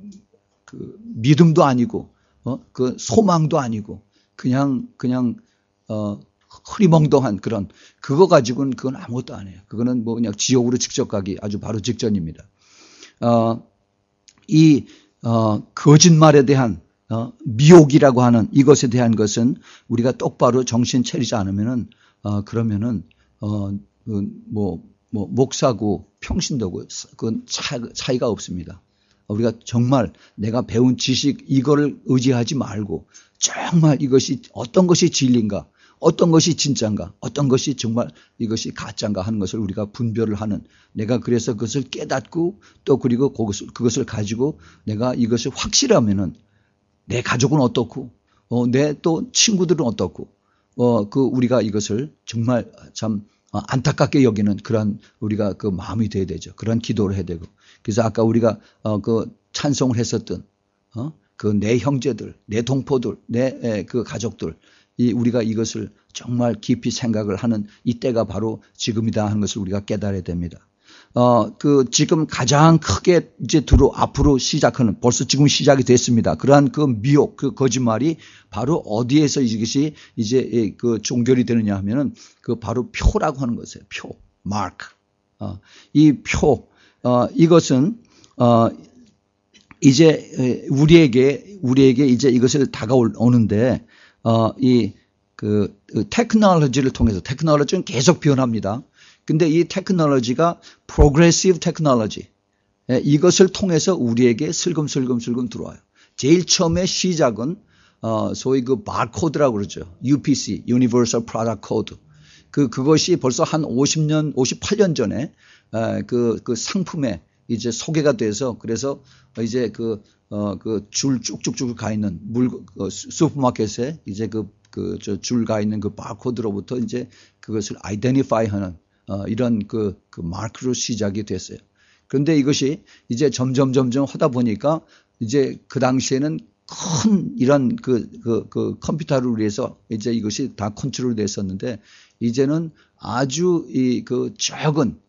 그 믿음도 아니고, 어, 그 소망도 아니고, 그냥, 그냥, 어, 흐리멍덩한 그런, 그거 가지고는 그건 아무것도 아니에요. 그거는 뭐 그냥 지옥으로 직접 가기 아주 바로 직전입니다. 어, 이, 어, 거짓말에 대한, 어, 미혹이라고 하는 이것에 대한 것은 우리가 똑바로 정신 차리지 않으면은, 어, 그러면은, 어, 그 뭐, 뭐, 목사고 평신도고, 그건 차, 차이가 없습니다. 우리가 정말 내가 배운 지식 이거를 의지하지 말고 정말 이것이 어떤 것이 진리인가 어떤 것이 진짜인가 어떤 것이 정말 이것이 가짜인가 하는 것을 우리가 분별을 하는 내가 그래서 그것을 깨닫고 또 그리고 그것을, 그것을 가지고 내가 이것을 확실하면은 내 가족은 어떻고 어, 내 또 친구들은 어떻고 어, 그 우리가 이것을 정말 참 안타깝게 여기는 그런 우리가 그 마음이 돼야 되죠. 그런 기도를 해야 되고. 그래서 아까 우리가 어 그 찬송을 했었던 어 그 내 형제들, 내 동포들, 내 그 가족들 이 우리가 이것을 정말 깊이 생각을 하는 이때가 바로 지금이다 하는 것을 우리가 깨달아야 됩니다. 어, 그, 지금 가장 크게 이제 들어, 앞으로 시작하는, 벌써 지금 시작이 됐습니다. 그러한 그 미혹, 그 거짓말이 바로 어디에서 이것이 이제 그 종결이 되느냐 하면은 그 바로 표라고 하는 것이에요. 표, 마크. 어, 이 표, 어, 이것은, 어, 이제 우리에게, 우리에게 이제 이것을 다가오는데, 어, 이, 그, 그 테크놀로지를 통해서, 테크놀로지는 계속 변합니다. 근데 이 테크놀로지가 프로그레시브 테크놀로지, 이것을 통해서 우리에게 슬금슬금슬금 들어와요. 제일 처음에 시작은 어, 소위 그 바코드라고 그러죠. 유피씨, Universal Product Code. 그 그것이 벌써 한 오십 년, 오십팔 년 전에 그, 그 상품에 이제 소개가 돼서 그래서 이제 그 어, 그 줄 쭉쭉쭉 가 있는 물 어, 슈퍼마켓에 이제 그 그 저 줄 가 있는 그 바코드로부터 이제 그것을 아이덴티파이하는 어, 이런 그, 그 마크로 시작이 됐어요. 그런데 이것이 이제 점점 점점 하다 보니까 이제 그 당시에는 큰 이런 그, 그, 그 컴퓨터를 위해서 이제 이것이 다 컨트롤 됐었는데 이제는 아주 이 그 적은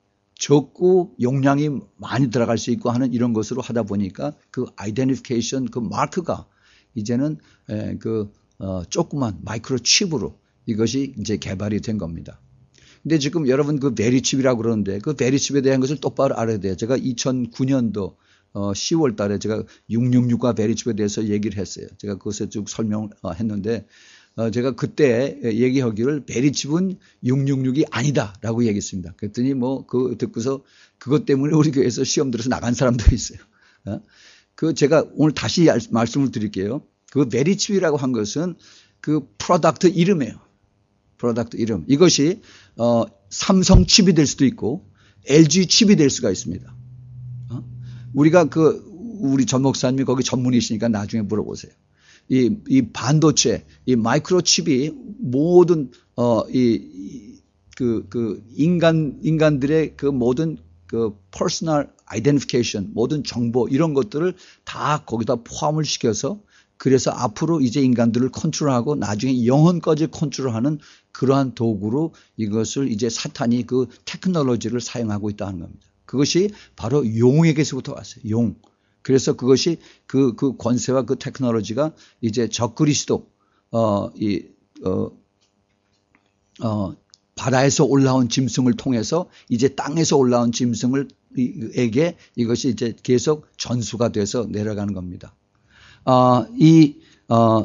적고 용량이 많이 들어갈 수 있고 하는 이런 것으로 하다 보니까 그 아이덴티피케이션 그 마크가 이제는 에, 그 어, 조그만 마이크로 칩으로 이것이 이제 개발이 된 겁니다. 근데 지금 여러분 그 베리칩이라고 그러는데 그 베리칩에 대한 것을 똑바로 알아야 돼요. 제가 이천구 년도 어 시월 달에 제가 육육육과 베리칩에 대해서 얘기를 했어요. 제가 그것에 쭉 설명을 했는데 어 제가 그때 얘기하기를 베리칩은 육육육이 아니다라고 얘기했습니다. 그랬더니 뭐 그 듣고서 그것 때문에 우리 교회에서 시험 들어서 나간 사람도 있어요. 어? 그 제가 오늘 다시 말씀을 드릴게요. 그 베리칩이라고 한 것은 그 프로덕트 이름이에요. 프로덕트 이름. 이것이 어, 삼성 칩이 될 수도 있고 엘지 칩이 될 수가 있습니다. 어? 우리가 그 우리 전 목사님이 거기 전문이시니까 나중에 물어보세요. 이, 이 반도체, 이 마이크로 칩이 모든 어, 이, 그, 그 인간 인간들의 그 모든 그 퍼스널 아이덴티피케이션, 모든 정보 이런 것들을 다 거기다 포함을 시켜서 그래서 앞으로 이제 인간들을 컨트롤하고 나중에 영혼까지 컨트롤하는 그러한 도구로 이것을 이제 사탄이 그 테크놀로지를 사용하고 있다는 겁니다. 그것이 바로 용에게서부터 왔어요. 용. 그래서 그것이 그, 그 권세와 그 테크놀로지가 이제 적그리스도, 어, 이, 어, 어, 바다에서 올라온 짐승을 통해서 이제 땅에서 올라온 짐승을, 에게 이것이 이제 계속 전수가 돼서 내려가는 겁니다. 어, 이, 어,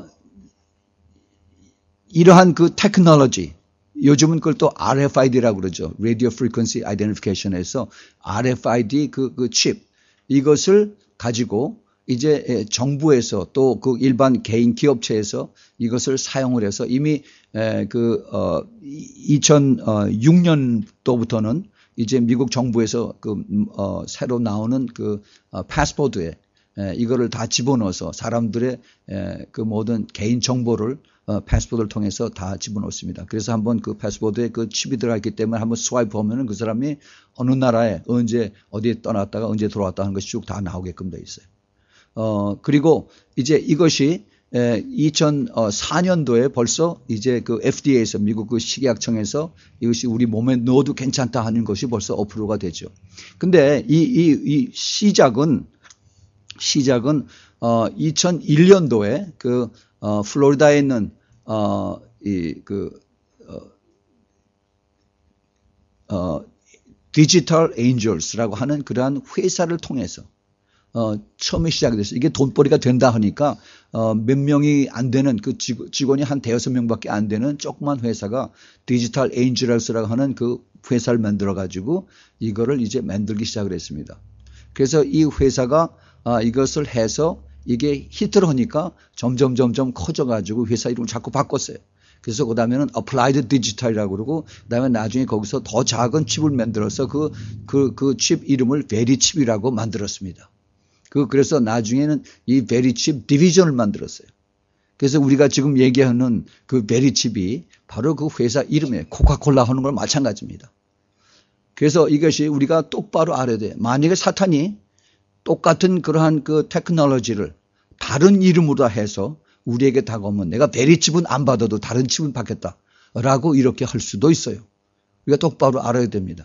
이러한 그 테크놀로지, 요즘은 그걸 또 알에프아이디라고 그러죠. Radio Frequency Identification에서 알에프아이디 그, 그 칩, 이것을 가지고 이제 정부에서 또 그 일반 개인 기업체에서 이것을 사용을 해서 이미 그, 어, 이천육 년도부터는 이제 미국 정부에서 그, 어, 새로 나오는 그, 어, 패스포드에 에, 이거를 다 집어넣어서 사람들의 에, 그 모든 개인 정보를 어, 패스포드를 통해서 다 집어넣습니다. 그래서 한번 그 패스포드에 그 칩이 들어가 있기 때문에 한번 스와이프 하면은 그 사람이 어느 나라에 언제 어디에 떠났다가 언제 들어왔다 하는 것이 쭉 다 나오게끔 돼 있어요. 어, 그리고 이제 이것이 에, 이천사 년도에 벌써 이제 그 에프디에이에서 미국 그 식약청에서 이것이 우리 몸에 넣어도 괜찮다 하는 것이 벌써 어프로가 되죠. 근데 이, 이, 이 시작은 시작은 어 이천일 년도에 그 어 플로리다에 있는 어 이 그 어, 어 디지털 엔젤스라고 하는 그러한 회사를 통해서 어 처음에 시작이 됐어요. 이게 돈벌이가 된다 하니까 어 몇 명이 안 되는 그 직원이 한 대여섯 명밖에 안 되는 조그만 회사가 디지털 엔젤스라고 하는 그 회사를 만들어 가지고 이거를 이제 만들기 시작을 했습니다. 그래서 이 회사가 아, 이것을 해서 이게 히트를 하니까 점점 점점 커져가지고 회사 이름을 자꾸 바꿨어요. 그래서 그 다음에는 Applied Digital이라고 그러고 그 다음에 나중에 거기서 더 작은 칩을 만들어서 그, 그, 그 칩 이름을 베리칩이라고 만들었습니다. 그, 그래서 나중에는 이 베리칩 디비전을 만들었어요. 그래서 우리가 지금 얘기하는 그 베리칩이 바로 그 회사 이름이에요. 코카콜라 하는 걸 마찬가지입니다. 그래서 이것이 우리가 똑바로 알아야 돼요. 만약에 사탄이 똑같은 그러한 그 테크놀로지를 다른 이름으로 해서 우리에게 다가오면 내가 베리칩은 안 받아도 다른 칩은 받겠다라고 이렇게 할 수도 있어요. 우리가 똑바로 알아야 됩니다.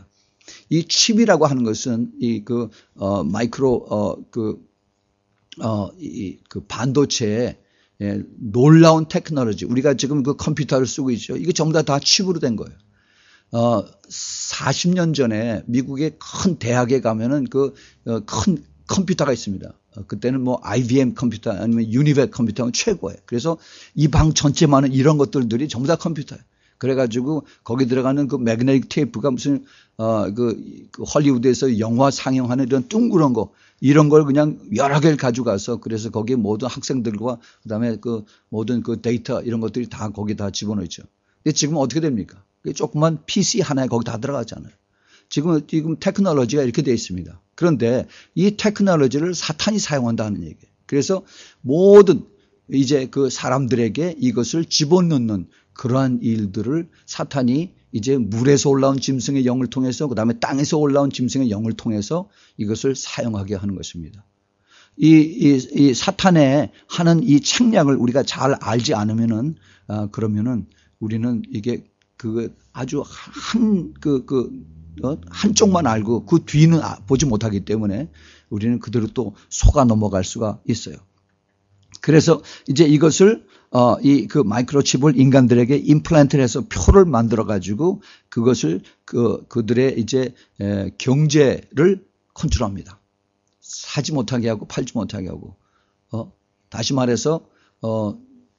이 칩이라고 하는 것은 이 그 어 마이크로 어그 어 이 그 반도체의 예, 놀라운 테크놀로지. 우리가 지금 그 컴퓨터를 쓰고 있죠. 이게 전부 다, 다 칩으로 된 거예요. 어, 사십 년 전에 미국의 큰 대학에 가면은 그, 어, 큰 컴퓨터가 있습니다. 어, 그때는 뭐 아이비엠 컴퓨터 아니면 유니백 컴퓨터는 최고예요. 그래서 이 방 전체만은 이런 것들들이 전부 다 컴퓨터예요. 그래가지고 거기 들어가는 그 매그네틱 테이프가 무슨, 어, 그, 그 헐리우드에서 영화 상영하는 이런 둥그런 거, 이런 걸 그냥 여러 개를 가져가서 그래서 거기에 모든 학생들과 그 다음에 그 모든 그 데이터 이런 것들이 다 거기 다 집어넣죠. 근데 지금 어떻게 됩니까? 조그만 피씨 하나에 거기 다 들어가잖아요. 지금, 지금 테크놀로지가 이렇게 되어 있습니다. 그런데 이 테크놀로지를 사탄이 사용한다는 얘기예요. 그래서 모든 이제 그 사람들에게 이것을 집어넣는 그러한 일들을 사탄이 이제 물에서 올라온 짐승의 영을 통해서 그다음에 땅에서 올라온 짐승의 영을 통해서 이것을 사용하게 하는 것입니다. 이, 이, 이 사탄의 하는 이 책략을 우리가 잘 알지 않으면은, 아, 그러면은 우리는 이게 그 아주 한, 그, 그, 어? 한쪽만 알고 그 뒤는 보지 못하기 때문에 우리는 그대로 또 속아 넘어갈 수가 있어요. 그래서 이제 이것을 어, 이 그 마이크로칩을 인간들에게 임플란트를 해서 표를 만들어 가지고 그것을 그 그들의 이제 에, 경제를 컨트롤합니다. 사지 못하게 하고 팔지 못하게 하고 어, 다시 말해서 어,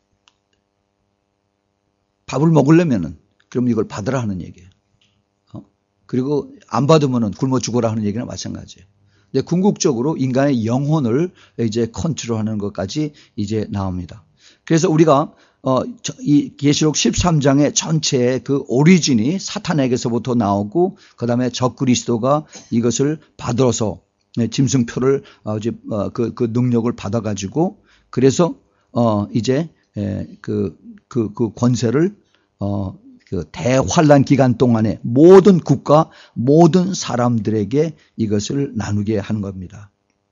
밥을 먹으려면은 그럼 이걸 받으라 하는 얘기예요. 어? 그리고 안 받으면은 굶어 죽어라 하는 얘기나 마찬가지예요. 근데 궁극적으로 인간의 영혼을 이제 컨트롤하는 것까지 이제 나옵니다. 그래서 우리가 어, 이 계시록 십삼 장의 전체의 그 오리진이 사탄에게서부터 나오고 그다음에 적그리스도가 이것을 받아서 짐승표를 어, 이제 어, 그, 그 능력을 받아가지고 그래서 어, 이제 그, 그, 그 권세를 어, 그 대환란 기간 동안에 모든 국가, 모든 사람들에게 이것을 나누게 하는 겁니다.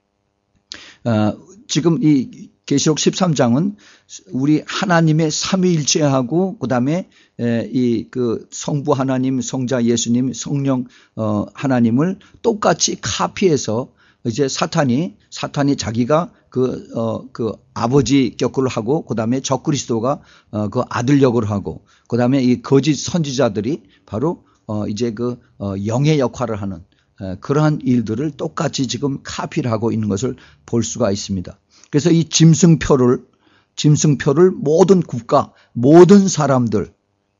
어, 지금 이 계시록 십삼 장은 우리 하나님의 삼위일체하고 그다음에 이 그 성부 하나님, 성자 예수님, 성령 어 하나님을 똑같이 카피해서 이제 사탄이 사탄이 자기가 그 어 그 아버지 격을 하고 그다음에 적그리스도가 어 그 아들 역을 하고 그다음에 이 거짓 선지자들이 바로 어 이제 그 어 영의 역할을 하는 그러한 일들을 똑같이 지금 카피를 하고 있는 것을 볼 수가 있습니다. 그래서 이 짐승표를, 짐승표를 모든 국가, 모든 사람들에게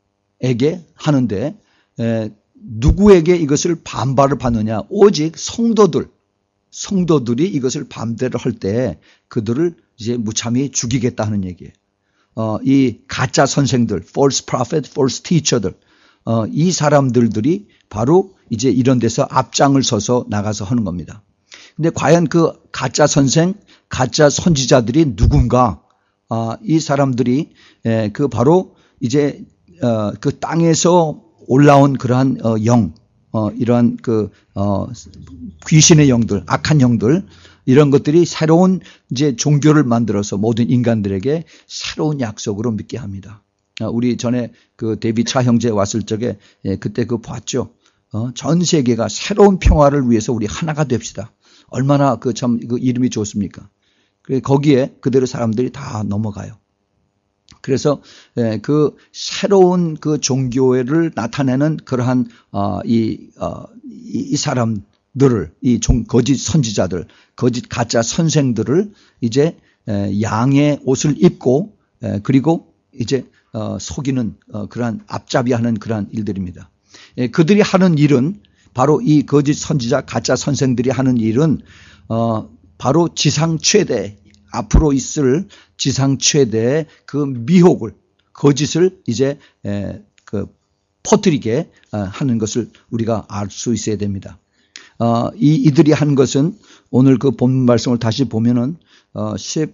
하는데, 에, 누구에게 이것을 반발을 받느냐? 오직 성도들, 성도들이 이것을 반대를 할 때 그들을 이제 무참히 죽이겠다 하는 얘기예요. 어, 이 가짜 선생들, false prophet, false teacher들, 어, 이 사람들들이 바로 이제 이런 데서 앞장을 서서 나가서 하는 겁니다. 근데 과연 그 가짜 선생, 가짜 선지자들이 누군가? 아, 이 사람들이 에, 그 바로 이제 어, 그 땅에서 올라온 그러한 어, 영, 어, 이러한 그 어, 귀신의 영들, 악한 영들 이런 것들이 새로운 이제 종교를 만들어서 모든 인간들에게 새로운 약속으로 믿게 합니다. 아, 우리 전에 그 데비차 형제 왔을 적에 예, 그때 그 봤죠. 어, 전 세계가 새로운 평화를 위해서 우리 하나가 됩시다. 얼마나 그 참 그 이름이 좋습니까? 거기에 그대로 사람들이 다 넘어가요. 그래서 그 새로운 그 종교를 나타내는 그러한 이, 이 사람들을 이 거짓 선지자들, 거짓 가짜 선생들을 이제 양의 옷을 입고 그리고 이제 속이는 그러한 앞잡이하는 그러한 일들입니다. 그들이 하는 일은 바로 이 거짓 선지자 가짜 선생들이 하는 일은 어 바로 지상 최대 앞으로 있을 지상 최대의 그 미혹을 거짓을 이제 에, 그 퍼뜨리게 하는 것을 우리가 알 수 있어야 됩니다. 어, 이 이들이 한 것은 오늘 그 본문 말씀을 다시 보면은 어, 십,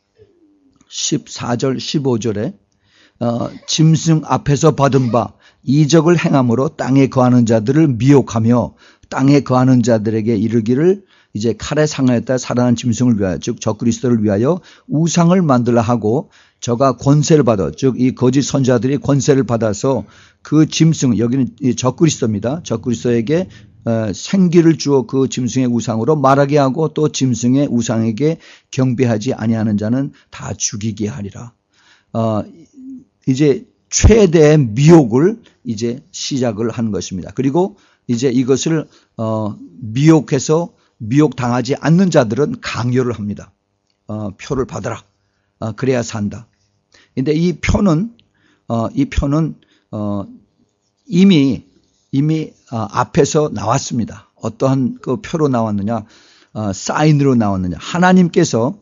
십사 절 십오 절에 어, 짐승 앞에서 받은 바 이적을 행함으로 땅에 거하는 자들을 미혹하며 땅에 거하는 자들에게 이르기를 이제 칼에 상하였다 살아난 짐승을 위하여 즉 적그리스도를 위하여 우상을 만들라 하고 저가 권세를 받아 즉 이 거짓 선지자들이 권세를 받아서 그 짐승 여기는 이 적그리스도입니다. 적그리스도에게 생기를 주어 그 짐승의 우상으로 말하게 하고 또 짐승의 우상에게 경배하지 아니하는 자는 다 죽이게 하리라. 어, 이제 최대의 미혹을 이제 시작을 한 것입니다. 그리고 이제 이것을 어, 미혹해서 미혹 당하지 않는 자들은 강요를 합니다. 어, 표를 받아라. 어, 그래야 산다. 근데 이 표는 어, 이 표는 어, 이미 이미 어, 앞에서 나왔습니다. 어떠한 그 표로 나왔느냐, 어, 사인으로 나왔느냐. 하나님께서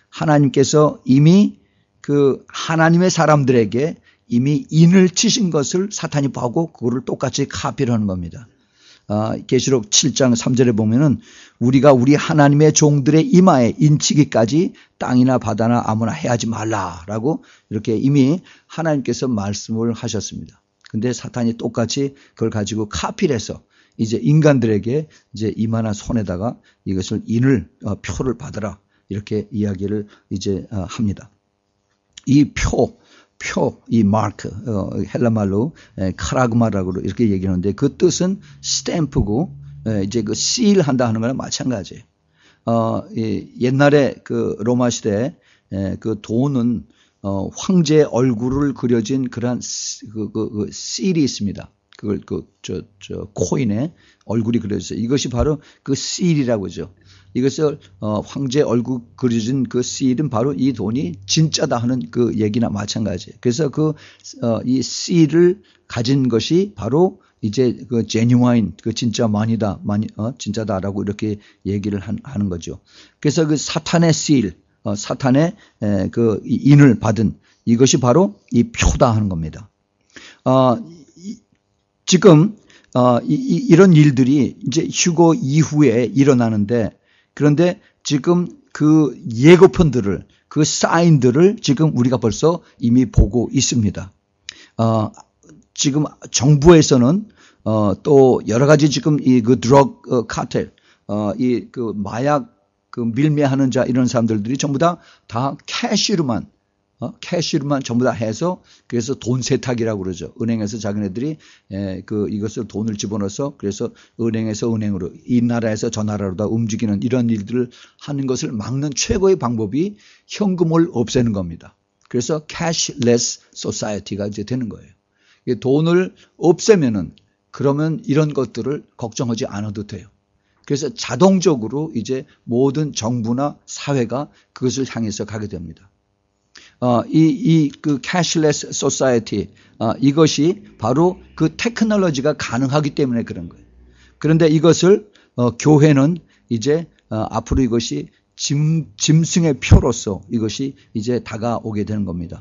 하나님께서 이미 그 하나님의 사람들에게 이미 인을 치신 것을 사탄이 보고 그거를 똑같이 카피를 하는 겁니다. 아, 계시록 칠 장 삼 절에 보면은 우리가 우리 하나님의 종들의 이마에 인치기까지 땅이나 바다나 아무나 해하지 말라라고 이렇게 이미 하나님께서 말씀을 하셨습니다. 근데 사탄이 똑같이 그걸 가지고 카피를 해서 이제 인간들에게 이제 이만한 손에다가 이것을 인을 어, 표를 받아라 이렇게 이야기를 이제 어, 합니다. 이 표 표, 이 마크, 어, 헬라말로 에, 카라그마라고 이렇게 얘기하는데 그 뜻은 스탬프고 에, 이제 그 시일한다 하는 거랑 마찬가지예요. 어, 이, 옛날에 그 로마 시대에 에, 그 돈은 어, 황제의 얼굴을 그려진 그러한 그, 그, 그 시일이 있습니다. 그걸 그 저 저 코인에 얼굴이 그려졌어요. 이것이 바로 그 시일이라고 하죠. 이것을 어, 황제 얼굴 그려진 그 시일은 바로 이 돈이 진짜다 하는 그 얘기나 마찬가지예요. 그래서 그 어, 이 시일을 가진 것이 바로 이제 그 제뉴와인 그 진짜 만이다, 만이 어, 진짜다라고 이렇게 얘기를 한, 하는 거죠. 그래서 그 사탄의 시일, 어, 사탄의 에, 그 인을 받은 이것이 바로 이 표다 하는 겁니다. 어, 이, 지금 어, 이, 이, 이런 일들이 이제 휴거 이후에 일어나는데. 그런데 지금 그 예고편들을, 그 사인들을 지금 우리가 벌써 이미 보고 있습니다. 어, 지금 정부에서는 어, 또 여러 가지 지금 이 그 드럭 어, 카텔, 어, 이 그 마약 그 밀매하는 자 이런 사람들이 전부 다 다 캐시로만 어? 캐시로만 전부 다 해서 그래서 돈 세탁이라고 그러죠. 은행에서 자기네들이 에, 그 이것을 돈을 집어넣어서 그래서 은행에서 은행으로 이 나라에서 저 나라로 다 움직이는 이런 일들을 하는 것을 막는 최고의 방법이 현금을 없애는 겁니다. 그래서 cashless society가 이제 되는 거예요. 돈을 없애면은 그러면 이런 것들을 걱정하지 않아도 돼요. 그래서 자동적으로 이제 모든 정부나 사회가 그것을 향해서 가게 됩니다. 어, 이, 이, 그 cashless society, 어, 이것이 바로 그 테크놀로지가 가능하기 때문에 그런 거예요. 그런데 이것을, 어, 교회는 이제, 어, 앞으로 이것이 짐, 짐승의 표로서 이것이 이제 다가오게 되는 겁니다.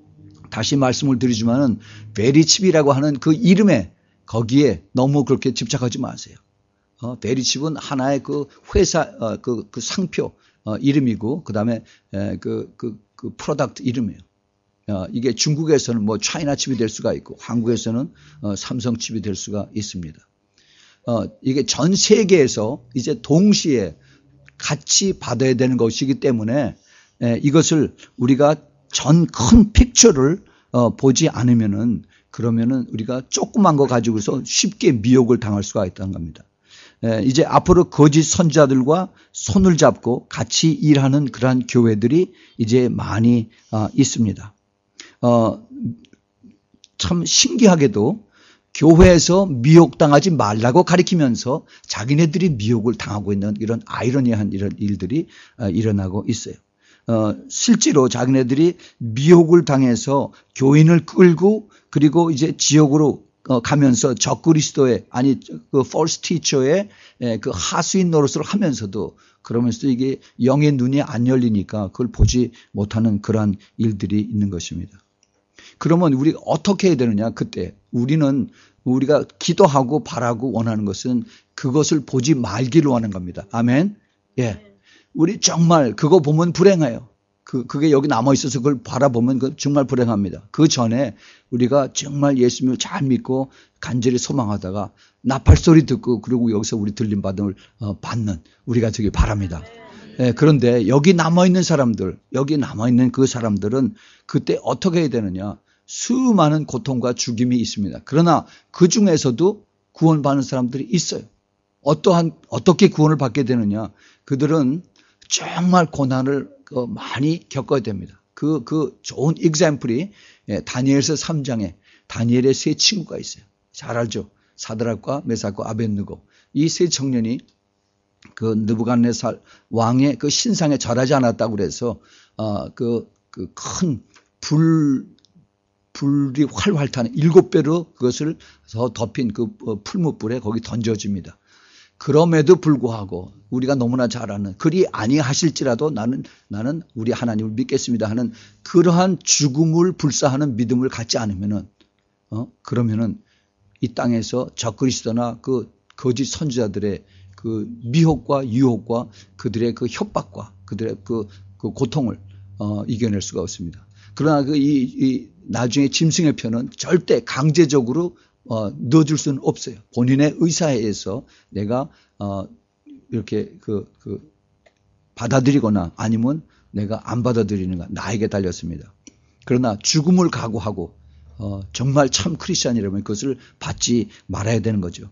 다시 말씀을 드리지만은, 베리칩이라고 하는 그 이름에, 거기에 너무 그렇게 집착하지 마세요. 어, 베리칩은 하나의 그 회사, 어, 그, 그 상표, 어, 이름이고, 그 다음에, 그, 그, 그 프로덕트 이름이에요. 어, 이게 중국에서는 뭐 차이나 칩이 될 수가 있고 한국에서는 어, 삼성 칩이 될 수가 있습니다. 어, 이게 전 세계에서 이제 동시에 같이 받아야 되는 것이기 때문에 에, 이것을 우리가 전 큰 픽처를 어, 보지 않으면은 그러면은 우리가 조그만 거 가지고서 쉽게 미혹을 당할 수가 있다는 겁니다. 이제 앞으로 거짓 선자들과 손을 잡고 같이 일하는 그러한 교회들이 이제 많이 있습니다. 어, 참 신기하게도 교회에서 미혹당하지 말라고 가리키면서 자기네들이 미혹을 당하고 있는 이런 아이러니한 이런 일들이 일어나고 있어요. 어, 실제로 자기네들이 미혹을 당해서 교인을 끌고 그리고 이제 지역으로 어, 가면서 적그리스도의 아니 그 false teacher의 에, 그 하수인 노릇을 하면서도 그러면서도 이게 영의 눈이 안 열리니까 그걸 보지 못하는 그러한 일들이 있는 것입니다. 그러면 우리가 어떻게 해야 되느냐? 그때 우리는 우리가 기도하고 바라고 원하는 것은 그것을 보지 말기를 원하는 겁니다. 아멘. 예, 우리 정말 그거 보면 불행해요. 그, 그게 여기 남아있어서 그걸 바라보면 그 정말 불행합니다. 그 전에 우리가 정말 예수님을 잘 믿고 간절히 소망하다가 나팔소리 듣고 그리고 여기서 우리 들림받음을 어, 받는 우리가 되길 바랍니다. 예, 그런데 여기 남아있는 사람들, 여기 남아있는 그 사람들은 그때 어떻게 해야 되느냐. 수많은 고통과 죽임이 있습니다. 그러나 그 중에서도 구원받는 사람들이 있어요. 어떠한, 어떻게 구원을 받게 되느냐. 그들은 정말 고난을 많이 겪어야 됩니다. 그, 그 좋은 example이 다니엘서 삼 장에 다니엘의 세 친구가 있어요. 잘 알죠? 사드락과 메삭과 아벳느고. 이 세 청년이 그 느부갓네살 왕의 그 신상에 절하지 않았다고 그래서, 어, 그, 그 큰 불, 불이 활활 타는 일곱 배로 그것을 더 덮인 그 풀무불에 거기 던져집니다. 그럼에도 불구하고 우리가 너무나 잘 아는 그리 아니하실지라도 나는 나는 우리 하나님을 믿겠습니다 하는 그러한 죽음을 불사하는 믿음을 갖지 않으면은 어 그러면은 이 땅에서 적그리스도나 그 거짓 선지자들의 그 미혹과 유혹과 그들의 그 협박과 그들의 그, 그 고통을 어 이겨낼 수가 없습니다. 그러나 그 이 이 나중에 짐승의 편은 절대 강제적으로 어, 넣어줄 수는 없어요. 본인의 의사에 의해서 내가 어, 이렇게 그, 그 받아들이거나 아니면 내가 안 받아들이는가 나에게 달렸습니다. 그러나 죽음을 각오하고 어, 정말 참 크리스찬이라면 그것을 받지 말아야 되는 거죠.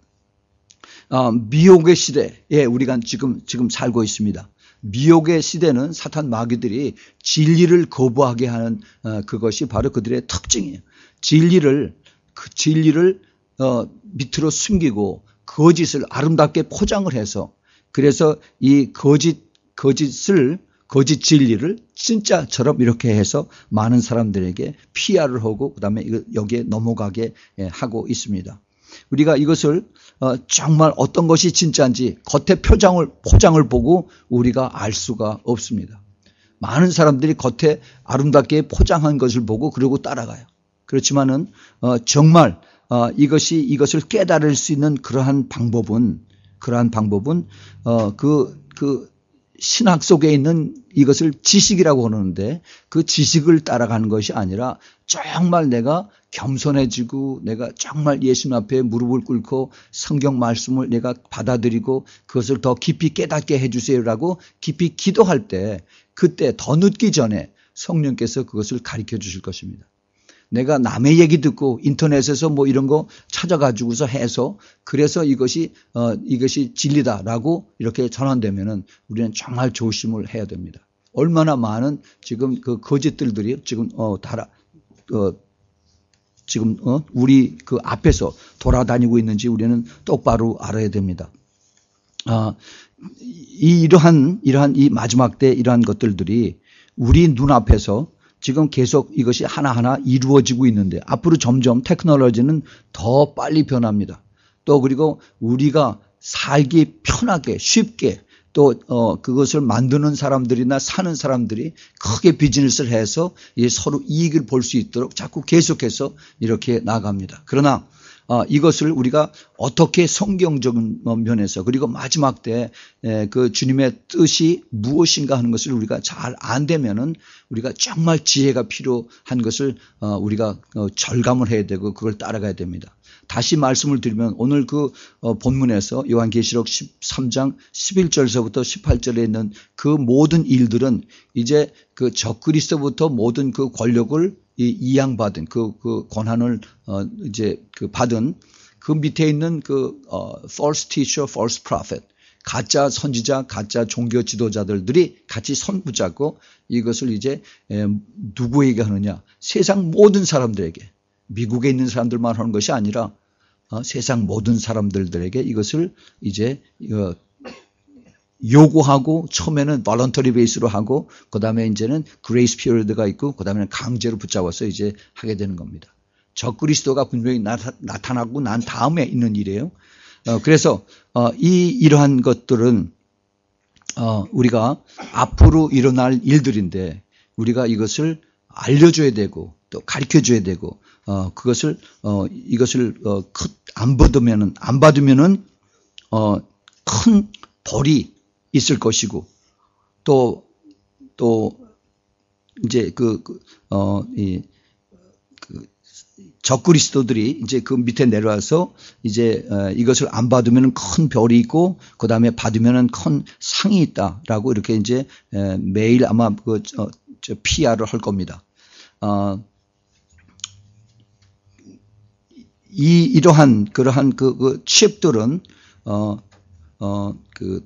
어, 미혹의 시대에 우리가 지금 지금 살고 있습니다. 미혹의 시대는 사탄 마귀들이 진리를 거부하게 하는 어, 그것이 바로 그들의 특징이에요. 진리를 그 진리를 어, 밑으로 숨기고 거짓을 아름답게 포장을 해서 그래서 이 거짓 거짓을 거짓 진리를 진짜처럼 이렇게 해서 많은 사람들에게 피아르을 하고 그다음에 여기에 넘어가게 하고 있습니다. 우리가 이것을 어, 정말 어떤 것이 진짜인지 겉의 표장을 포장을 보고 우리가 알 수가 없습니다. 많은 사람들이 겉에 아름답게 포장한 것을 보고 그러고 따라가요. 그렇지만은 어, 정말 어, 이것이 이것을 깨달을 수 있는 그러한 방법은 그러한 방법은 어, 그, 그 신학 속에 있는 이것을 지식이라고 하는데 그 지식을 따라가는 것이 아니라 정말 내가 겸손해지고 내가 정말 예수님 앞에 무릎을 꿇고 성경 말씀을 내가 받아들이고 그것을 더 깊이 깨닫게 해주세요라고 깊이 기도할 때 그때 더 늦기 전에 성령께서 그것을 가르쳐 주실 것입니다. 내가 남의 얘기 듣고 인터넷에서 뭐 이런 거 찾아가지고서 해서 그래서 이것이 어 이것이 진리다라고 이렇게 전환되면은 우리는 정말 조심을 해야 됩니다. 얼마나 많은 지금 그 거짓들들이 지금 어 달아 어 지금 어 우리 그 앞에서 돌아다니고 있는지 우리는 똑바로 알아야 됩니다. 아, 이 이러한 이러한 이 마지막 때 이러한 것들들이 우리 눈앞에서 지금 계속 이것이 하나하나 이루어지고 있는데 앞으로 점점 테크놀로지는 더 빨리 변합니다. 또 그리고 우리가 살기 편하게 쉽게 또 어 그것을 만드는 사람들이나 사는 사람들이 크게 비즈니스를 해서 서로 이익을 볼 수 있도록 자꾸 계속해서 이렇게 나갑니다. 그러나 어, 이것을 우리가 어떻게 성경적인 면에서 그리고 마지막 때 그 주님의 뜻이 무엇인가 하는 것을 우리가 잘 안 되면은 우리가 정말 지혜가 필요한 것을 어, 우리가 어, 절감을 해야 되고 그걸 따라가야 됩니다. 다시 말씀을 드리면 오늘 그 어, 본문에서 요한계시록 십삼 장 십일 절서부터 십팔 절에 있는 그 모든 일들은 이제 그 적그리스도부터 모든 그 권력을 이 이양받은 그, 그 권한을 어 이제 그 받은 그 밑에 있는 그 어 false teacher, false prophet 가짜 선지자, 가짜 종교 지도자들들이 같이 손 붙잡고 이것을 이제 에, 누구에게 하느냐? 세상 모든 사람들에게 미국에 있는 사람들만 하는 것이 아니라 어, 세상 모든 사람들에게 이것을 이제 어, 요구하고 처음에는 볼런터리 베이스로 하고 그다음에 이제는 그레이스 피리어드가 있고 그다음에는 강제로 붙잡아서 이제 하게 되는 겁니다. 적그리스도가 분명히 나타, 나타나고 난 다음에 있는 일이에요. 어, 그래서 어, 이 이러한 것들은 어, 우리가 앞으로 일어날 일들인데 우리가 이것을 알려줘야 되고 또 가르쳐줘야 되고 어, 그것을 어, 이것을 어, 안 받으면은 안 받으면은 어, 큰 벌이 있을 것이고 또 또 이제 그 어 이 그 적그리스도들이 이제 그 밑에 내려와서 이제 어, 이것을 안 받으면 큰 별이 있고 그 다음에 받으면 큰 상이 있다라고 이렇게 이제 에, 매일 아마 그 어, 저 피아르을 할 겁니다. 어, 이 이러한 그러한 그, 그 칩들은 어. 어, 그,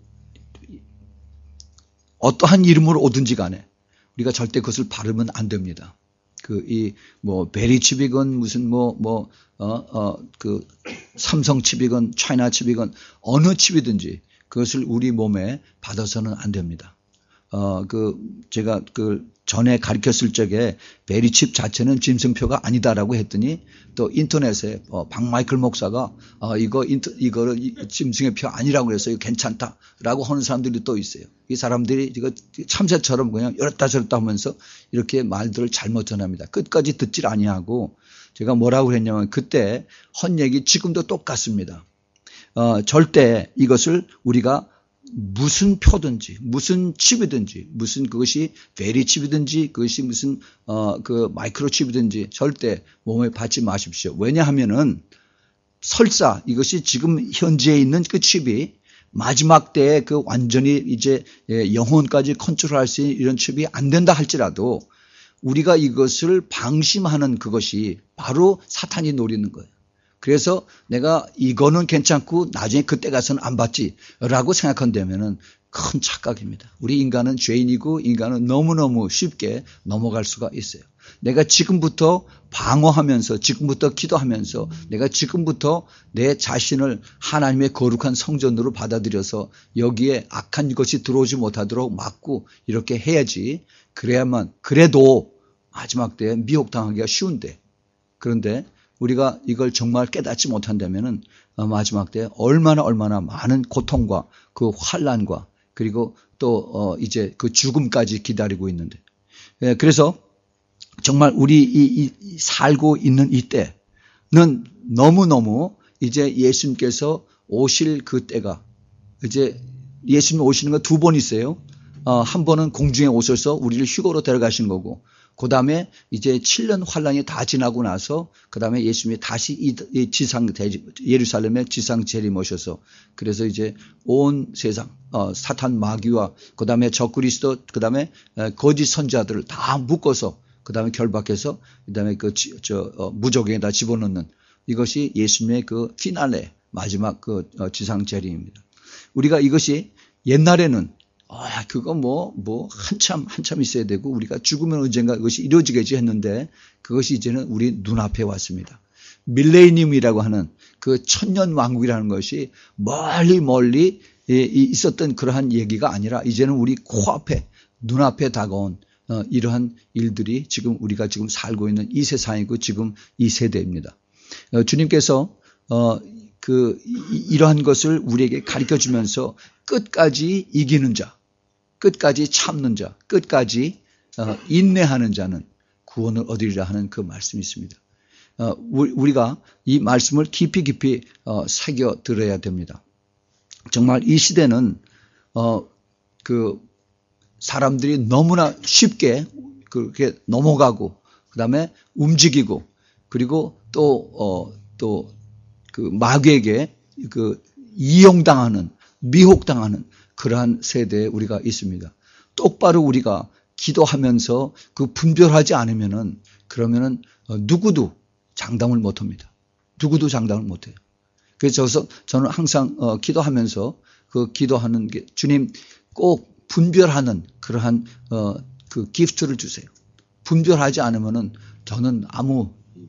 어떠한 이름으로 오든지 간에 우리가 절대 그것을 바르면 안 됩니다. 그, 이, 뭐, 베리칩이건 무슨 뭐, 뭐, 어, 어, 그, 삼성칩이건 차이나칩이건 어느 칩이든지 그것을 우리 몸에 받아서는 안 됩니다. 어, 그, 제가 그 전에 가르쳤을 적에 베리칩 자체는 짐승표가 아니다라고 했더니 또 인터넷에 어, 박마이클 목사가 어, 이거, 인터, 이거를 짐승의 표 아니라고 해서 이거 괜찮다라고 하는 사람들이 또 있어요. 이 사람들이 이거 참새처럼 그냥 이랬다 저랬다 하면서 이렇게 말들을 잘못 전합니다. 끝까지 듣질 아니하고 제가 뭐라고 했냐면 그때 한 얘기 지금도 똑같습니다. 어, 절대 이것을 우리가 무슨 표든지 무슨 칩이든지 무슨 그것이 베리 칩이든지 그것이 무슨 어 그 마이크로 칩이든지 절대 몸에 받지 마십시오. 왜냐하면은 설사 이것이 지금 현재에 있는 그 칩이 마지막 때에 그 완전히 이제 영혼까지 컨트롤할 수 있는 이런 칩이 안 된다 할지라도 우리가 이것을 방심하는 그것이 바로 사탄이 노리는 거예요. 그래서 내가 이거는 괜찮고 나중에 그때 가서는 안 받지라고 생각한다면은 큰 착각입니다. 우리 인간은 죄인이고 인간은 너무너무 쉽게 넘어갈 수가 있어요. 내가 지금부터 방어하면서 지금부터 기도하면서 내가 지금부터 내 자신을 하나님의 거룩한 성전으로 받아들여서 여기에 악한 것이 들어오지 못하도록 막고 이렇게 해야지. 그래야만 그래도 마지막 때에 미혹당하기가 쉬운데 그런데 우리가 이걸 정말 깨닫지 못한다면은 마지막 때 얼마나 얼마나 많은 고통과 그 환난과 그리고 또 어 이제 그 죽음까지 기다리고 있는데 그래서 정말 우리 이, 이 살고 있는 이때는 너무너무 이제 예수님께서 오실 그 때가 이제 예수님 오시는 거 두 번 있어요. 어, 한 번은 공중에 오셔서 우리를 휴거로 데려가신 거고 그 다음에 이제 칠 년 환란이 다 지나고 나서 그 다음에 예수님이 다시 이 지상 예루살렘에 지상 재림하셔서 그래서 이제 온 세상 어, 사탄 마귀와 그 다음에 적그리스도 그 다음에 거짓 선자들을 다 묶어서 그 다음에 결박해서 그 다음에 그 저 어, 무적에다 집어넣는 이것이 예수님의 그 피날레 마지막 그 어, 지상 재림입니다. 우리가 이것이 옛날에는 아, 그거 뭐, 뭐, 한참, 한참 있어야 되고, 우리가 죽으면 언젠가 그것이 이루어지겠지 했는데, 그것이 이제는 우리 눈앞에 왔습니다. 밀레니엄이라고 하는 그 천년 왕국이라는 것이 멀리 멀리 있었던 그러한 얘기가 아니라, 이제는 우리 코앞에, 눈앞에 다가온, 어, 이러한 일들이 지금 우리가 지금 살고 있는 이 세상이고, 지금 이 세대입니다. 어, 주님께서, 어, 그, 이러한 것을 우리에게 가르쳐 주면서 끝까지 이기는 자, 끝까지 참는 자, 끝까지 인내하는 자는 구원을 얻으리라 하는 그 말씀이 있습니다. 우리가 이 말씀을 깊이 깊이 새겨 들어야 됩니다. 정말 이 시대는 그 사람들이 너무나 쉽게 그렇게 넘어가고 그다음에 움직이고 그리고 또 또 그 마귀에게 그 이용당하는 미혹당하는 그러한 세대에 우리가 있습니다. 똑바로 우리가 기도하면서 그 분별하지 않으면은 그러면은 누구도 장담을 못 합니다. 누구도 장담을 못 해요. 그래서 저는 항상 어 기도하면서 그 기도하는 게 주님 꼭 분별하는 그러한 어 그 기프트를 주세요. 분별하지 않으면은 저는 아무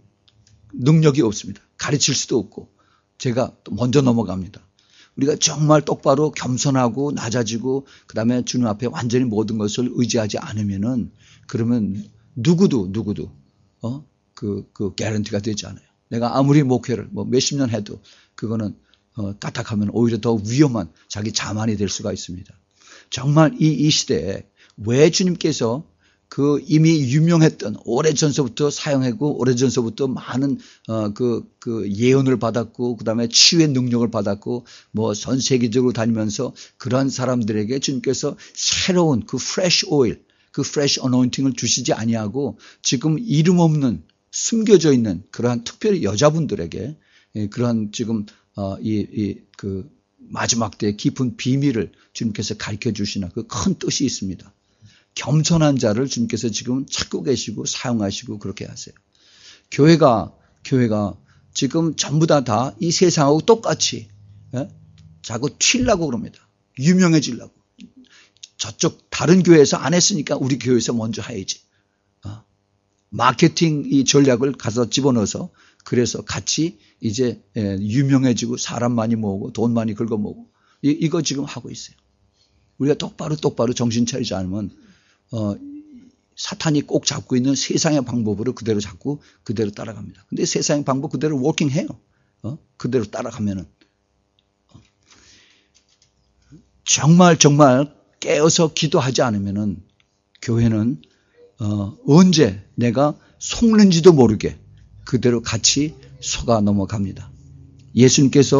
능력이 없습니다. 가르칠 수도 없고 제가 또 먼저 넘어갑니다. 우리가 정말 똑바로 겸손하고 낮아지고 그다음에 주님 앞에 완전히 모든 것을 의지하지 않으면은 그러면 누구도 누구도 어 그 그 개런티가 되지 않아요. 내가 아무리 목회를 뭐 몇십 년 해도 그거는 어 까딱하면 오히려 더 위험한 자기 자만이 될 수가 있습니다. 정말 이 이 시대에 왜 주님께서 그 이미 유명했던 오래전서부터 사용하고 오래전서부터 많은 어 그 그 예언을 받았고 그다음에 치유의 능력을 받았고 뭐 전 세계적으로 다니면서 그런 사람들에게 주님께서 새로운 그 fresh oil, 그 fresh anointing을 주시지 아니하고 지금 이름 없는 숨겨져 있는 그러한 특별히 여자분들에게 그러한 지금 어 이 이 그 마지막 때의 깊은 비밀을 주님께서 가르쳐 주시는 그 큰 뜻이 있습니다. 겸손한 자를 주님께서 지금 찾고 계시고 사용하시고 그렇게 하세요. 교회가 교회가 지금 전부 다 다 이 세상하고 똑같이 예? 자꾸 튀려고 그럽니다. 유명해지려고. 저쪽 다른 교회에서 안 했으니까 우리 교회에서 먼저 해야지. 어. 마케팅 이 전략을 가서 집어넣어서 그래서 같이 이제 유명해지고 사람 많이 모으고 돈 많이 긁어 모으고 이, 이거 지금 하고 있어요. 우리가 똑바로 똑바로 정신 차리지 않으면 어, 사탄이 꼭 잡고 있는 세상의 방법으로 그대로 잡고 그대로 따라갑니다. 근데 세상의 방법 그대로 워킹해요. 어? 그대로 따라가면은 어. 정말 정말 깨어서 기도하지 않으면은 교회는 어, 언제 내가 속는지도 모르게 그대로 같이 속아 넘어갑니다. 예수님께서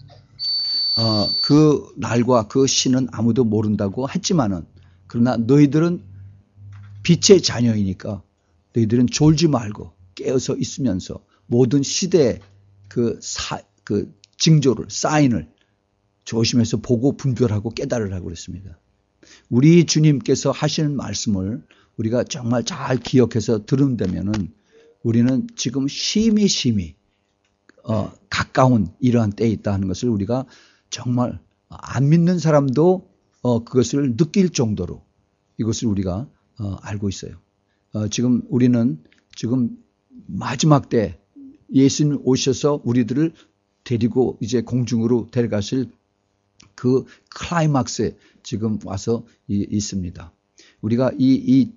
어, 그 날과 그 시는 아무도 모른다고 했지만은 그러나 너희들은 빛의 자녀이니까 너희들은 졸지 말고 깨어서 있으면서 모든 시대의 그, 사, 그 징조를 사인을 조심해서 보고 분별하고 깨달으라고 그랬습니다. 우리 주님께서 하시는 말씀을 우리가 정말 잘 기억해서 들은다면은 우리는 지금 심히 심히 어, 가까운 이러한 때에 있다 하는 것을 우리가 정말 안 믿는 사람도 어, 그것을 느낄 정도로 이것을 우리가 어, 알고 있어요. 어, 지금 우리는 지금 마지막 때 예수님 오셔서 우리들을 데리고 이제 공중으로 데려가실 그 클라이막스에 지금 와서 이, 있습니다. 우리가 이, 이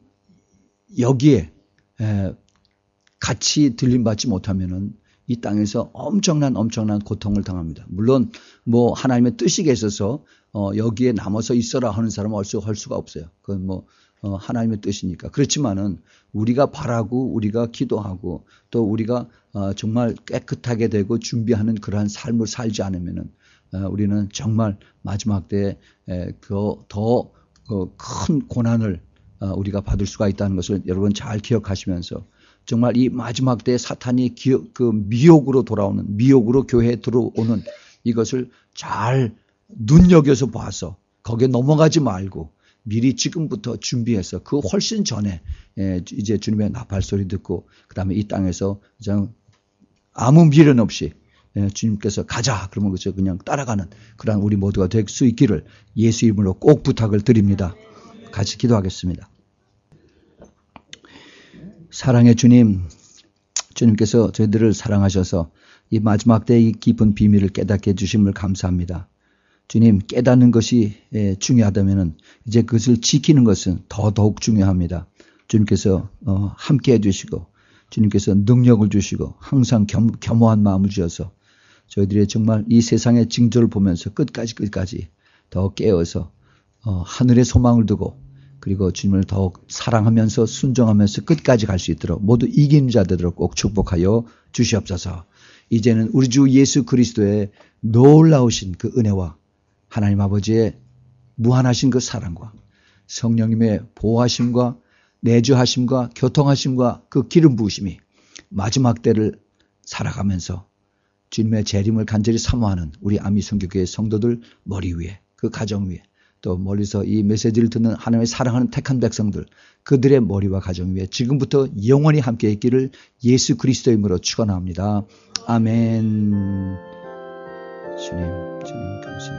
여기에 에, 같이 들림받지 못하면은 이 땅에서 엄청난 엄청난 고통을 당합니다. 물론 뭐 하나님의 뜻이 계셔서 어, 여기에 남아서 있어라 하는 사람은 할, 수, 할 수가 없어요. 그건 뭐 어, 하나님의 뜻이니까. 그렇지만은 우리가 바라고 우리가 기도하고 또 우리가 어, 정말 깨끗하게 되고 준비하는 그러한 삶을 살지 않으면은 어, 우리는 정말 마지막 때에 더 큰 고난을 어, 우리가 받을 수가 있다는 것을 여러분 잘 기억하시면서 정말 이 마지막 때 사탄이 기억, 그 미혹으로 돌아오는 미혹으로 교회에 들어오는 이것을 잘 눈여겨서 봐서 거기에 넘어가지 말고 미리 지금부터 준비해서 그 훨씬 전에 이제 주님의 나팔 소리 듣고 그 다음에 이 땅에서 그냥 아무 미련 없이 주님께서 가자 그러면 그저 그냥 따라가는 그런 우리 모두가 될 수 있기를 예수 이름으로 꼭 부탁을 드립니다. 같이 기도하겠습니다. 사랑의 주님, 주님께서 저희들을 사랑하셔서 이 마지막 때의 깊은 비밀을 깨닫게 해주심을 감사합니다. 주님, 깨닫는 것이 중요하다면 이제 그것을 지키는 것은 더더욱 중요합니다. 주님께서 함께 해주시고 주님께서 능력을 주시고 항상 겸, 겸허한 마음을 주셔서 저희들이 정말 이 세상의 징조를 보면서 끝까지 끝까지 더 깨어서 하늘의 소망을 두고 그리고 주님을 더욱 사랑하면서 순종하면서 끝까지 갈 수 있도록 모두 이기는 자 되도록 꼭 축복하여 주시옵소서. 이제는 우리 주 예수 그리스도의 놀라우신 그 은혜와 하나님 아버지의 무한하신 그 사랑과 성령님의 보호하심과 내주하심과 교통하심과 그 기름 부으심이 마지막 때를 살아가면서 주님의 재림을 간절히 사모하는 우리 아미성교교회 성도들 머리 위에 그 가정 위에 또 멀리서 이 메시지를 듣는 하나님의 사랑하는 택한 백성들 그들의 머리와 가정 위에 지금부터 영원히 함께 있기를 예수 그리스도의 이름으로 축원합니다. 아멘. 주님, 주님 감사합니다.